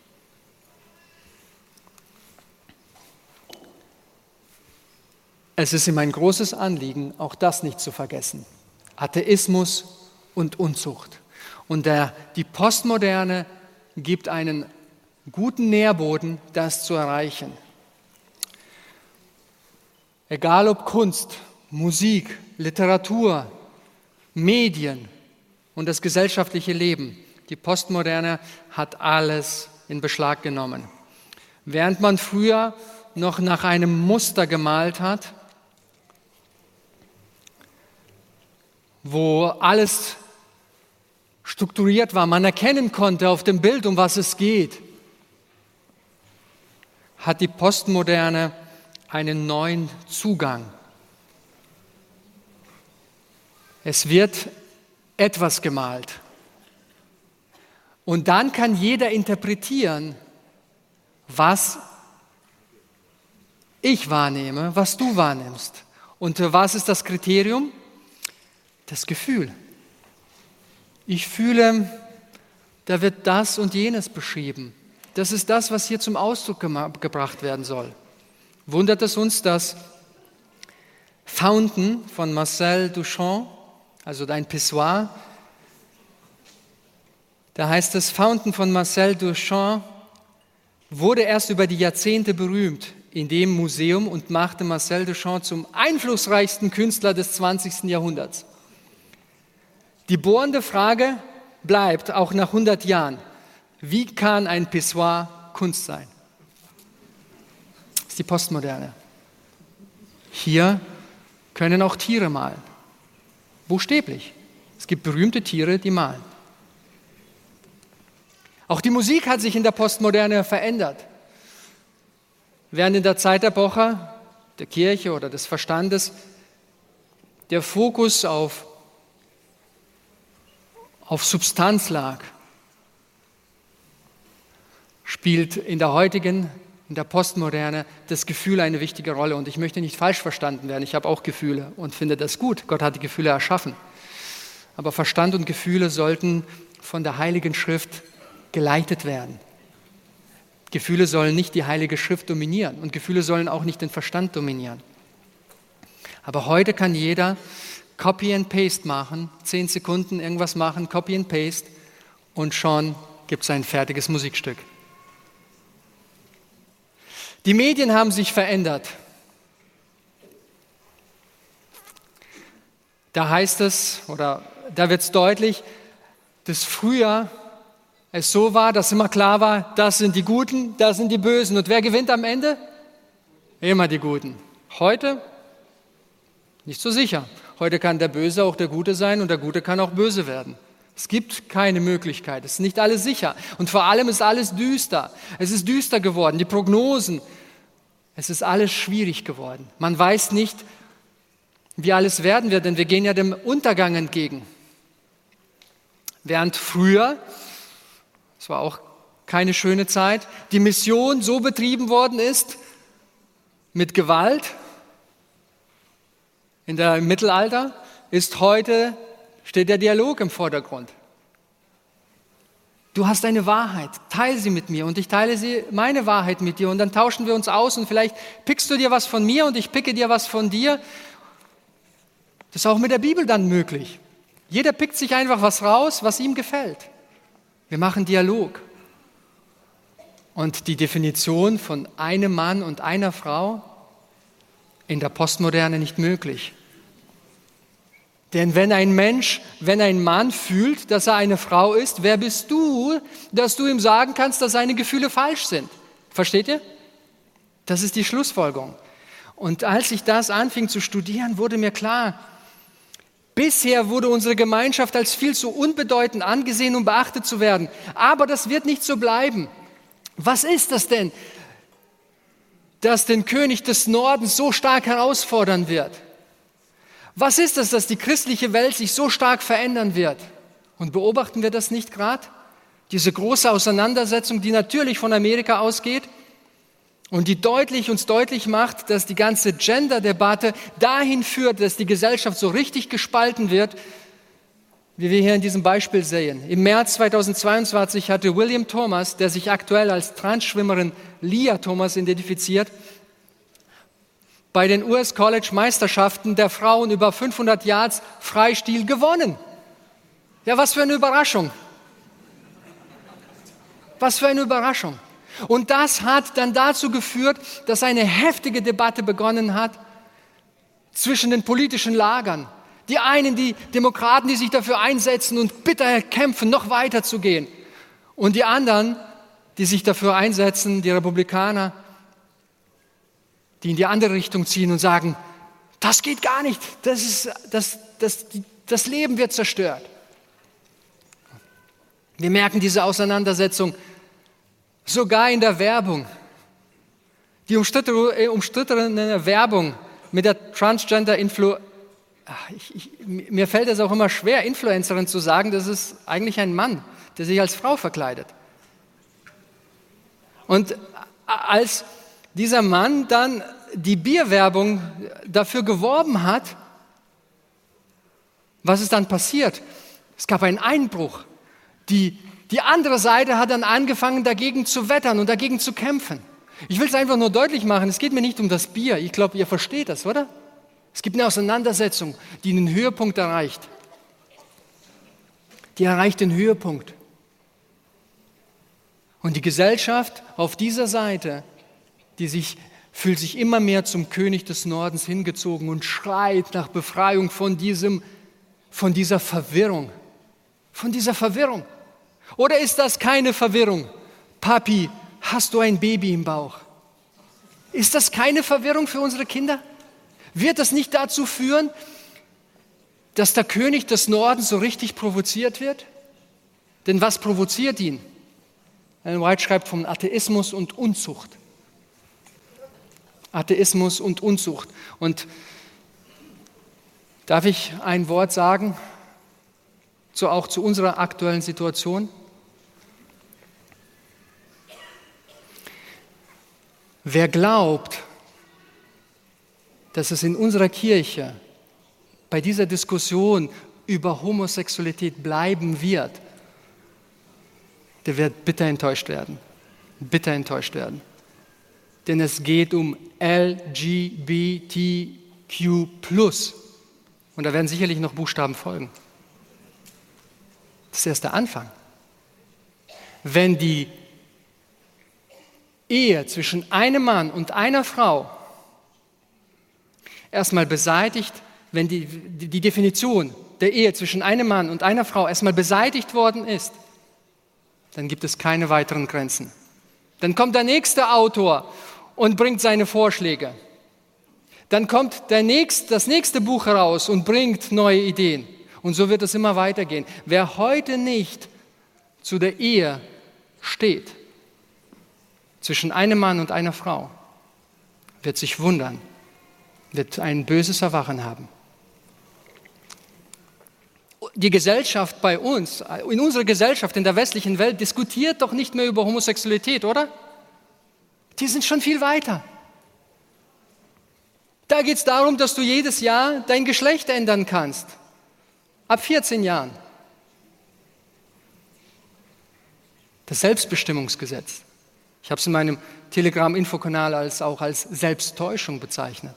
es ist ihm ein großes Anliegen, auch das nicht zu vergessen. Atheismus und Unzucht. Und die Postmoderne gibt einen guten Nährboden, das zu erreichen. Egal ob Kunst, Musik, Literatur, Medien und das gesellschaftliche Leben, die Postmoderne hat alles in Beschlag genommen. Während man früher noch nach einem Muster gemalt hat, wo alles strukturiert war, man erkennen konnte auf dem Bild, um was es geht, hat die Postmoderne einen neuen Zugang. Es wird etwas gemalt. Und dann kann jeder interpretieren, was ich wahrnehme, was du wahrnimmst. Und was ist das Kriterium? Das Gefühl. Ich fühle, da wird das und jenes beschrieben. Das ist das, was hier zum Ausdruck gebracht werden soll. Wundert es uns, dass Fountain von Marcel Duchamp, also ein Pissoir, da heißt es, Fountain von Marcel Duchamp wurde erst über die Jahrzehnte berühmt in dem Museum und machte Marcel Duchamp zum einflussreichsten Künstler des 20. Jahrhunderts. Die bohrende Frage bleibt auch nach 100 Jahren, wie kann ein Pissoir Kunst sein? Das ist die Postmoderne. Hier können auch Tiere malen, buchstäblich. Es gibt berühmte Tiere, die malen. Auch die Musik hat sich in der Postmoderne verändert. Während in der Zeitepoche der Kirche oder des Verstandes der Fokus auf Substanz lag, spielt in der Postmoderne das Gefühl eine wichtige Rolle. Und ich möchte nicht falsch verstanden werden. Ich habe auch Gefühle und finde das gut. Gott hat die Gefühle erschaffen. Aber Verstand und Gefühle sollten von der Heiligen Schrift geleitet werden. Gefühle sollen nicht die Heilige Schrift dominieren und Gefühle sollen auch nicht den Verstand dominieren. Aber heute kann jeder Copy and Paste machen, 10 Sekunden irgendwas machen, Copy and Paste und schon gibt es ein fertiges Musikstück. Die Medien haben sich verändert. Da heißt es, oder da wird es deutlich, dass früher es so war, dass immer klar war, das sind die Guten, das sind die Bösen. Und wer gewinnt am Ende? Immer die Guten. Heute nicht so sicher. Heute kann der Böse auch der Gute sein und der Gute kann auch böse werden. Es gibt keine Möglichkeit, es ist nicht alles sicher. Und vor allem ist alles düster. Es ist düster geworden, die Prognosen, es ist alles schwierig geworden. Man weiß nicht, wie alles werden wird, denn wir gehen ja dem Untergang entgegen. Während früher, es war auch keine schöne Zeit, die Mission so betrieben worden ist, mit Gewalt, im Mittelalter, steht der Dialog im Vordergrund. Du hast eine Wahrheit, teile sie mit mir und ich teile meine Wahrheit mit dir und dann tauschen wir uns aus und vielleicht pickst du dir was von mir und ich picke dir was von dir. Das ist auch mit der Bibel dann möglich. Jeder pickt sich einfach was raus, was ihm gefällt. Wir machen Dialog. Und die Definition von einem Mann und einer Frau in der Postmoderne nicht möglich. Denn wenn ein Mann fühlt, dass er eine Frau ist, wer bist du, dass du ihm sagen kannst, dass seine Gefühle falsch sind? Versteht ihr? Das ist die Schlussfolgerung. Und als ich das anfing zu studieren, wurde mir klar, bisher wurde unsere Gemeinschaft als viel zu unbedeutend angesehen, um beachtet zu werden. Aber das wird nicht so bleiben. Was ist das denn? das den König des Nordens so stark herausfordern wird? Was ist es, dass die christliche Welt sich so stark verändern wird? Und beobachten wir das nicht gerade? Diese große Auseinandersetzung, die natürlich von Amerika ausgeht und die uns deutlich macht, dass die ganze Gender-Debatte dahin führt, dass die Gesellschaft so richtig gespalten wird, wie wir hier in diesem Beispiel sehen. Im März 2022 hatte William Thomas, der sich aktuell als Transschwimmerin Lia Thomas identifiziert, bei den US-College-Meisterschaften der Frauen über 500 Yards Freistil gewonnen. Ja, was für eine Überraschung. Was für eine Überraschung. Und das hat dann dazu geführt, dass eine heftige Debatte begonnen hat zwischen den politischen Lagern. Die einen, die Demokraten, die sich dafür einsetzen und bitter kämpfen, noch weiter zu gehen. Und die anderen, die sich dafür einsetzen, die Republikaner, die in die andere Richtung ziehen und sagen, das geht gar nicht, das Leben wird zerstört. Wir merken diese Auseinandersetzung sogar in der Werbung. Die umstrittene Werbung mit der mir fällt es auch immer schwer, Influencerin zu sagen, das ist eigentlich ein Mann, der sich als Frau verkleidet. Und als dieser Mann dann die Bierwerbung dafür geworben hat, was ist dann passiert? Es gab einen Einbruch. Die andere Seite hat dann angefangen, dagegen zu wettern und dagegen zu kämpfen. Ich will es einfach nur deutlich machen, es geht mir nicht um das Bier. Ich glaube, ihr versteht das, oder? Es gibt eine Auseinandersetzung, die einen Höhepunkt erreicht. Die erreicht den Höhepunkt. Und die Gesellschaft auf dieser Seite, fühlt sich immer mehr zum König des Nordens hingezogen und schreit nach Befreiung von dieser Verwirrung. Von dieser Verwirrung. Oder ist das keine Verwirrung? Papi, hast du ein Baby im Bauch? Ist das keine Verwirrung für unsere Kinder? Wird das nicht dazu führen, dass der König des Nordens so richtig provoziert wird? Denn was provoziert ihn? Ellen White schreibt von Atheismus und Unzucht. Atheismus und Unzucht. Und darf ich ein Wort sagen, auch zu unserer aktuellen Situation? Wer glaubt, dass es in unserer Kirche bei dieser Diskussion über Homosexualität bleiben wird, der wird bitter enttäuscht werden. Bitter enttäuscht werden. Denn es geht um LGBTQ+. Und da werden sicherlich noch Buchstaben folgen. Das ist erst der Anfang. Wenn die Ehe zwischen einem Mann und einer Frau erstmal beseitigt, wenn die Definition der Ehe zwischen einem Mann und einer Frau erstmal beseitigt worden ist, dann gibt es keine weiteren Grenzen. Dann kommt der nächste Autor und bringt seine Vorschläge. Dann kommt das nächste Buch heraus und bringt neue Ideen. Und so wird es immer weitergehen. Wer heute nicht zu der Ehe steht, zwischen einem Mann und einer Frau, wird sich wundern, wird ein böses Erwachen haben. Die Gesellschaft bei uns, in unserer Gesellschaft, in der westlichen Welt, diskutiert doch nicht mehr über Homosexualität, oder? Die sind schon viel weiter. Da geht es darum, dass du jedes Jahr dein Geschlecht ändern kannst. Ab 14 Jahren. Das Selbstbestimmungsgesetz. Ich habe es in meinem Telegram-Infokanal auch als Selbsttäuschung bezeichnet.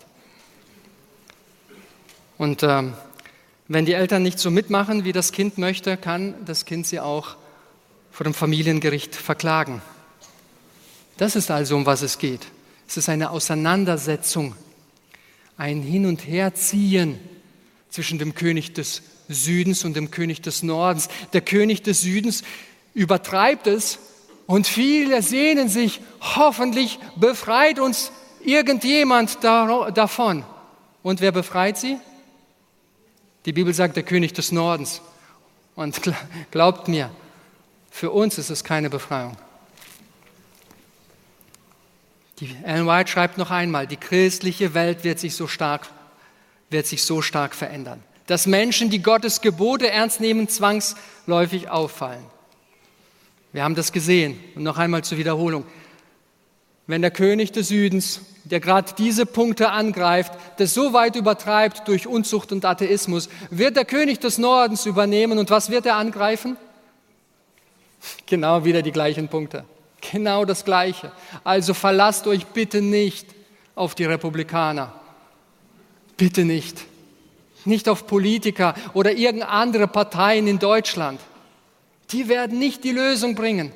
Und wenn die Eltern nicht so mitmachen, wie das Kind möchte, kann das Kind sie auch vor dem Familiengericht verklagen. Das ist also, um was es geht. Es ist eine Auseinandersetzung, ein Hin- und Herziehen zwischen dem König des Südens und dem König des Nordens. Der König des Südens übertreibt es und viele sehnen sich, hoffentlich befreit uns irgendjemand davon. Und wer befreit sie? Die Bibel sagt, der König des Nordens. Und glaubt mir, für uns ist es keine Befreiung. Die Ellen White schreibt noch einmal, die christliche Welt wird sich so stark verändern, dass Menschen, die Gottes Gebote ernst nehmen, zwangsläufig auffallen. Wir haben das gesehen. Und noch einmal zur Wiederholung. Wenn der König des Südens, der gerade diese Punkte angreift, das so weit übertreibt durch Unzucht und Atheismus, wird der König des Nordens übernehmen. Und was wird er angreifen? Genau wieder die gleichen Punkte. Genau das Gleiche. Also verlasst euch bitte nicht auf die Republikaner. Bitte nicht. Nicht auf Politiker oder irgendeine andere Parteien in Deutschland. Die werden nicht die Lösung bringen.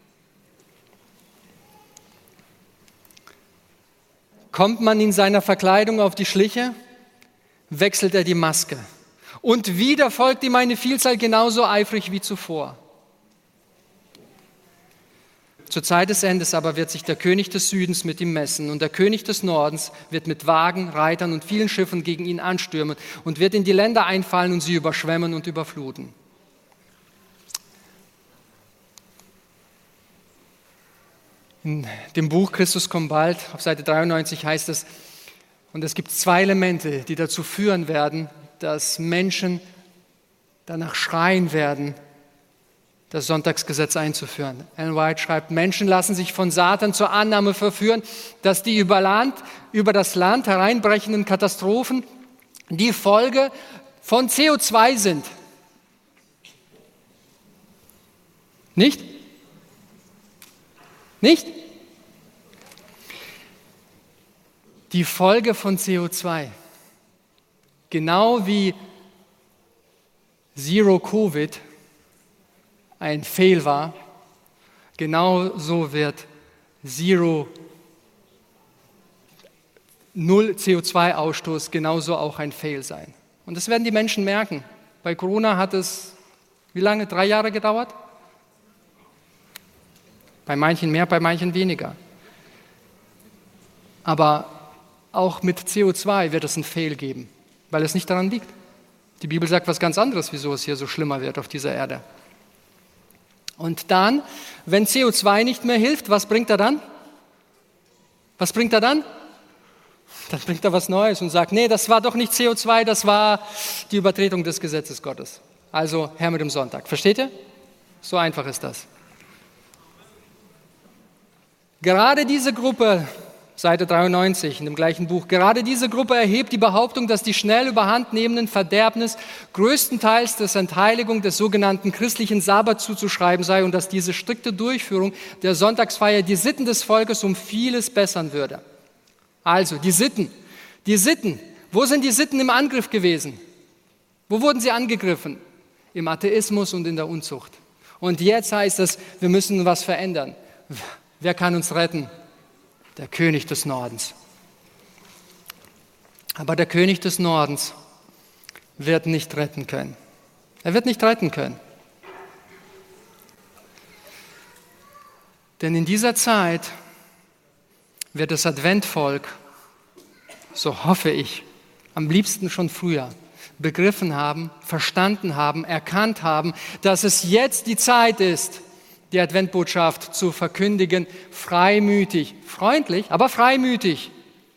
Kommt man in seiner Verkleidung auf die Schliche, wechselt er die Maske. Und wieder folgt ihm eine Vielzahl genauso eifrig wie zuvor. Zur Zeit des Endes aber wird sich der König des Südens mit ihm messen und der König des Nordens wird mit Wagen, Reitern und vielen Schiffen gegen ihn anstürmen und wird in die Länder einfallen und sie überschwemmen und überfluten. In dem Buch Christus kommt bald, auf Seite 93 heißt es, und es gibt 2 Elemente, die dazu führen werden, dass Menschen danach schreien werden, das Sonntagsgesetz einzuführen. Ellen White schreibt, Menschen lassen sich von Satan zur Annahme verführen, dass die über das Land hereinbrechenden Katastrophen die Folge von CO2 sind. Nicht? Nicht? Die Folge von CO2. Genau wie Zero Covid ein Fail war, genauso wird Null CO2-Ausstoß genauso auch ein Fail sein. Und das werden die Menschen merken. Bei Corona hat es, wie lange? 3 Jahre gedauert? Bei manchen mehr, bei manchen weniger. Aber auch mit CO2 wird es einen Fail geben, weil es nicht daran liegt. Die Bibel sagt was ganz anderes, wieso es hier so schlimmer wird auf dieser Erde. Und dann, wenn CO2 nicht mehr hilft, was bringt er dann? Was bringt er dann? Dann bringt er was Neues und sagt, nee, das war doch nicht CO2, das war die Übertretung des Gesetzes Gottes. Also her mit dem Sonntag. Versteht ihr? So einfach ist das. Gerade diese Gruppe, Seite 93 in dem gleichen Buch, gerade diese Gruppe erhebt die Behauptung, dass die schnell überhandnehmenden Verderbnis größtenteils der Entheiligung des sogenannten christlichen Sabbat zuzuschreiben sei und dass diese strikte Durchführung der Sonntagsfeier die Sitten des Volkes um vieles bessern würde. Also die Sitten, wo sind die Sitten im Angriff gewesen? Wo wurden sie angegriffen? Im Atheismus und in der Unzucht. Und jetzt heißt es, wir müssen was verändern. Wer kann uns retten? Der König des Nordens. Aber der König des Nordens wird nicht retten können. Er wird nicht retten können. Denn in dieser Zeit wird das Adventvolk, so hoffe ich, am liebsten schon früher begriffen haben, verstanden haben, erkannt haben, dass es jetzt die Zeit ist, die Adventbotschaft zu verkündigen, freimütig, freundlich, aber freimütig.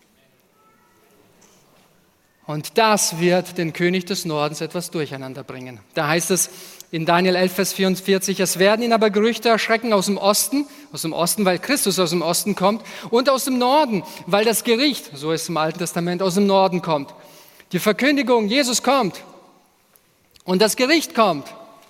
Und das wird den König des Nordens etwas durcheinander bringen. Da heißt es in Daniel 11, Vers 44, es werden ihn aber Gerüchte erschrecken aus dem Osten, weil Christus aus dem Osten kommt, und aus dem Norden, weil das Gericht, so ist es im Alten Testament, aus dem Norden kommt. Die Verkündigung, Jesus kommt und das Gericht kommt.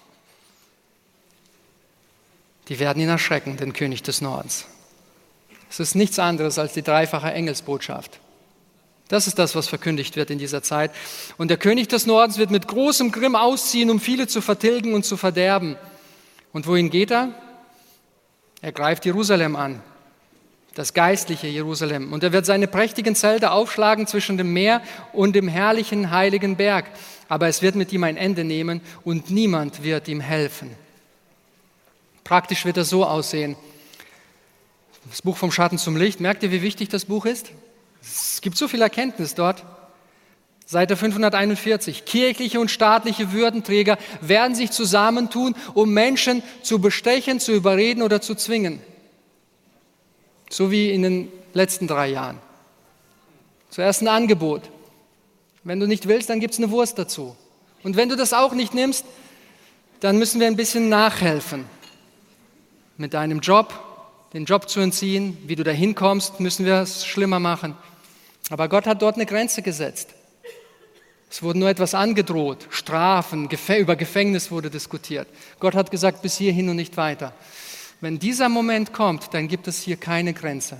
Die werden ihn erschrecken, den König des Nordens. Es ist nichts anderes als die dreifache Engelsbotschaft. Das ist das, was verkündigt wird in dieser Zeit. Und der König des Nordens wird mit großem Grimm ausziehen, um viele zu vertilgen und zu verderben. Und wohin geht er? Er greift Jerusalem an, das geistliche Jerusalem. Und er wird seine prächtigen Zelte aufschlagen zwischen dem Meer und dem herrlichen, heiligen Berg. Aber es wird mit ihm ein Ende nehmen und niemand wird ihm helfen. Praktisch wird das so aussehen. Das Buch vom Schatten zum Licht. Merkt ihr, wie wichtig das Buch ist? Es gibt so viel Erkenntnis dort. Seite 541. Kirchliche und staatliche Würdenträger werden sich zusammentun, um Menschen zu bestechen, zu überreden oder zu zwingen. So wie in den letzten 3 Jahren. Zuerst ein Angebot. Wenn du nicht willst, dann gibt es eine Wurst dazu. Und wenn du das auch nicht nimmst, dann müssen wir ein bisschen nachhelfen. Mit deinem Job, den Job zu entziehen, wie du da hinkommst, müssen wir es schlimmer machen. Aber Gott hat dort eine Grenze gesetzt. Es wurde nur etwas angedroht, Strafen, über Gefängnis wurde diskutiert. Gott hat gesagt, bis hierhin und nicht weiter. Wenn dieser Moment kommt, dann gibt es hier keine Grenze.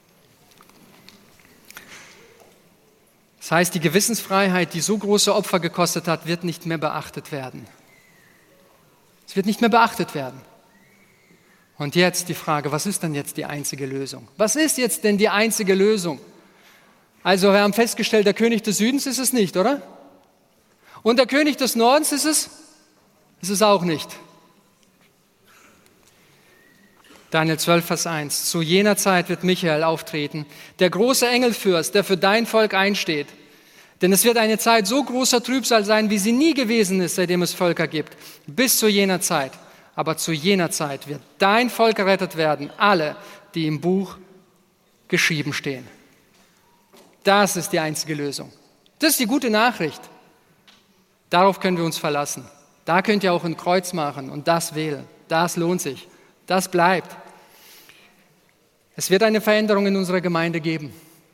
Das heißt, die Gewissensfreiheit, die so große Opfer gekostet hat, wird nicht mehr beachtet werden. Es wird nicht mehr beachtet werden. Und jetzt die Frage, was ist denn jetzt die einzige Lösung? Was ist jetzt denn die einzige Lösung? Also wir haben festgestellt, der König des Südens ist es nicht, oder? Und der König des Nordens ist es? Ist es auch nicht. Daniel 12, Vers 1. Zu jener Zeit wird Michael auftreten, der große Engelfürst, der für dein Volk einsteht. Denn es wird eine Zeit so großer Trübsal sein, wie sie nie gewesen ist, seitdem es Völker gibt, bis zu jener Zeit. Aber zu jener Zeit wird dein Volk gerettet werden, alle, die im Buch geschrieben stehen. Das ist die einzige Lösung. Das ist die gute Nachricht. Darauf können wir uns verlassen. Da könnt ihr auch ein Kreuz machen und das wählen. Das lohnt sich. Das bleibt. Es wird eine Veränderung in unserer Gemeinde geben.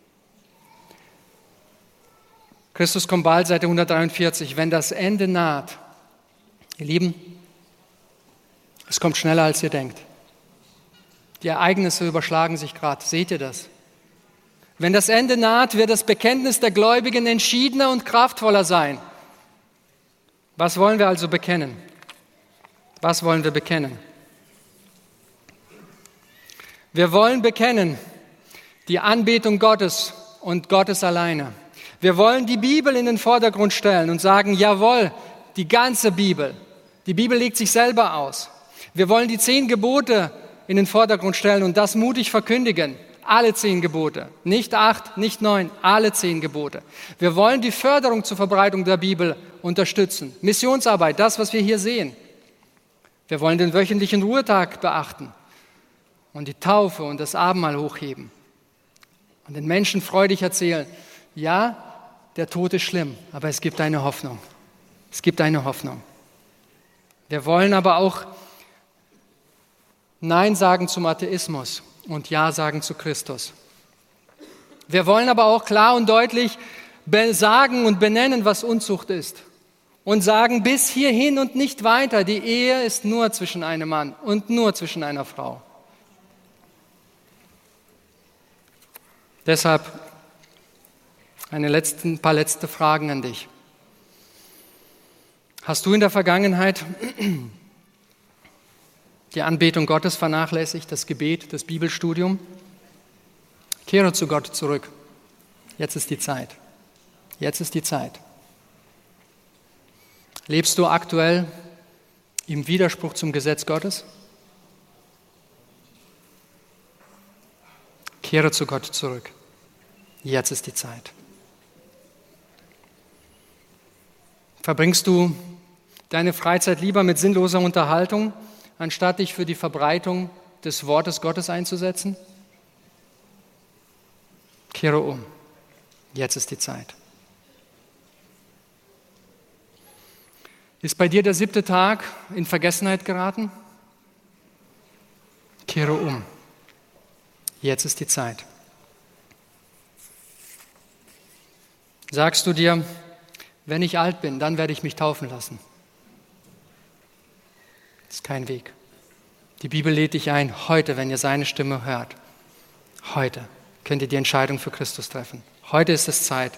Christus kommt bald, Seite 143. Wenn das Ende naht, ihr Lieben, es kommt schneller, als ihr denkt. Die Ereignisse überschlagen sich gerade. Seht ihr das? Wenn das Ende naht, wird das Bekenntnis der Gläubigen entschiedener und kraftvoller sein. Was wollen wir also bekennen? Was wollen wir bekennen? Wir wollen bekennen die Anbetung Gottes und Gottes alleine. Wir wollen die Bibel in den Vordergrund stellen und sagen, jawohl, die ganze Bibel. Die Bibel legt sich selber aus. Wir wollen die 10 Gebote in den Vordergrund stellen und das mutig verkündigen. Alle 10 Gebote. Nicht 8, nicht 9, alle 10 Gebote. Wir wollen die Förderung zur Verbreitung der Bibel unterstützen. Missionsarbeit, das, was wir hier sehen. Wir wollen den wöchentlichen Ruhetag beachten und die Taufe und das Abendmahl hochheben. Und den Menschen freudig erzählen, ja, der Tod ist schlimm, aber es gibt eine Hoffnung. Es gibt eine Hoffnung. Wir wollen aber auch Nein sagen zum Atheismus und Ja sagen zu Christus. Wir wollen aber auch klar und deutlich sagen und benennen, was Unzucht ist. Und sagen, bis hierhin und nicht weiter. Die Ehe ist nur zwischen einem Mann und nur zwischen einer Frau. Deshalb ein paar letzte Fragen an dich. Hast du in der Vergangenheit die Anbetung Gottes vernachlässigt, das Gebet, das Bibelstudium? Kehre zu Gott zurück. Jetzt ist die Zeit. Jetzt ist die Zeit. Lebst du aktuell im Widerspruch zum Gesetz Gottes? Kehre zu Gott zurück. Jetzt ist die Zeit. Verbringst du deine Freizeit lieber mit sinnloser Unterhaltung, anstatt dich für die Verbreitung des Wortes Gottes einzusetzen? Kehre um. Jetzt ist die Zeit. Ist bei dir der 7. Tag in Vergessenheit geraten? Kehre um. Jetzt ist die Zeit. Sagst du dir, wenn ich alt bin, dann werde ich mich taufen lassen? Das ist kein Weg. Die Bibel lädt dich ein, heute, wenn ihr seine Stimme hört, heute könnt ihr die Entscheidung für Christus treffen. Heute ist es Zeit,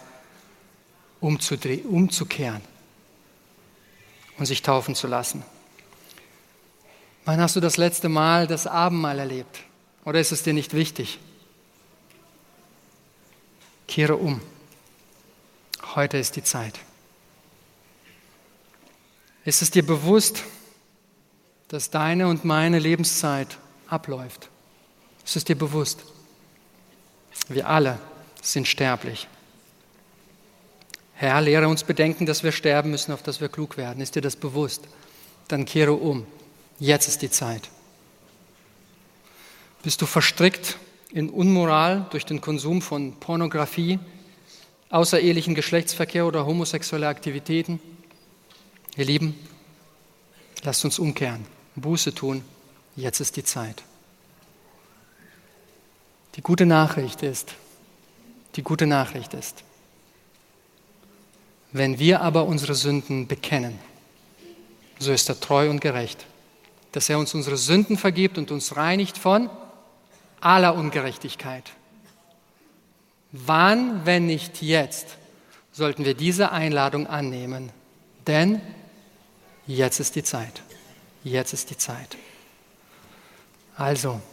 umzukehren und sich taufen zu lassen. Wann hast du das letzte Mal das Abendmahl erlebt? Oder ist es dir nicht wichtig? Kehre um. Heute ist die Zeit. Ist es dir bewusst, dass deine und meine Lebenszeit abläuft? Ist es dir bewusst? Wir alle sind sterblich. Herr, lehre uns bedenken, dass wir sterben müssen, auf dass wir klug werden. Ist dir das bewusst? Dann kehre um. Jetzt ist die Zeit. Bist du verstrickt in Unmoral durch den Konsum von Pornografie, außerehelichen Geschlechtsverkehr oder homosexuelle Aktivitäten. Ihr Lieben, lasst uns umkehren, Buße tun. Jetzt ist die Zeit. Die gute Nachricht ist, wenn wir aber unsere Sünden bekennen, so ist er treu und gerecht, dass er uns unsere Sünden vergibt und uns reinigt von aller Ungerechtigkeit. Wann, wenn nicht jetzt, sollten wir diese Einladung annehmen? Denn jetzt ist die Zeit. Jetzt ist die Zeit. Also,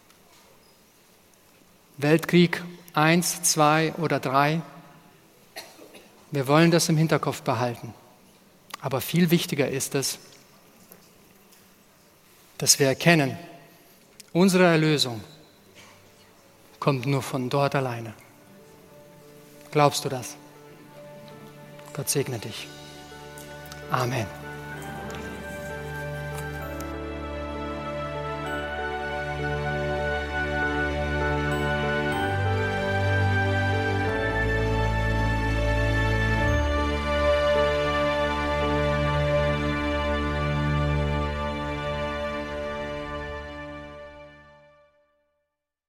Weltkrieg 1, 2 oder 3, wir wollen das im Hinterkopf behalten. Aber viel wichtiger ist es, dass wir erkennen, unsere Erlösung kommt nur von dort alleine. Glaubst du das? Gott segne dich. Amen.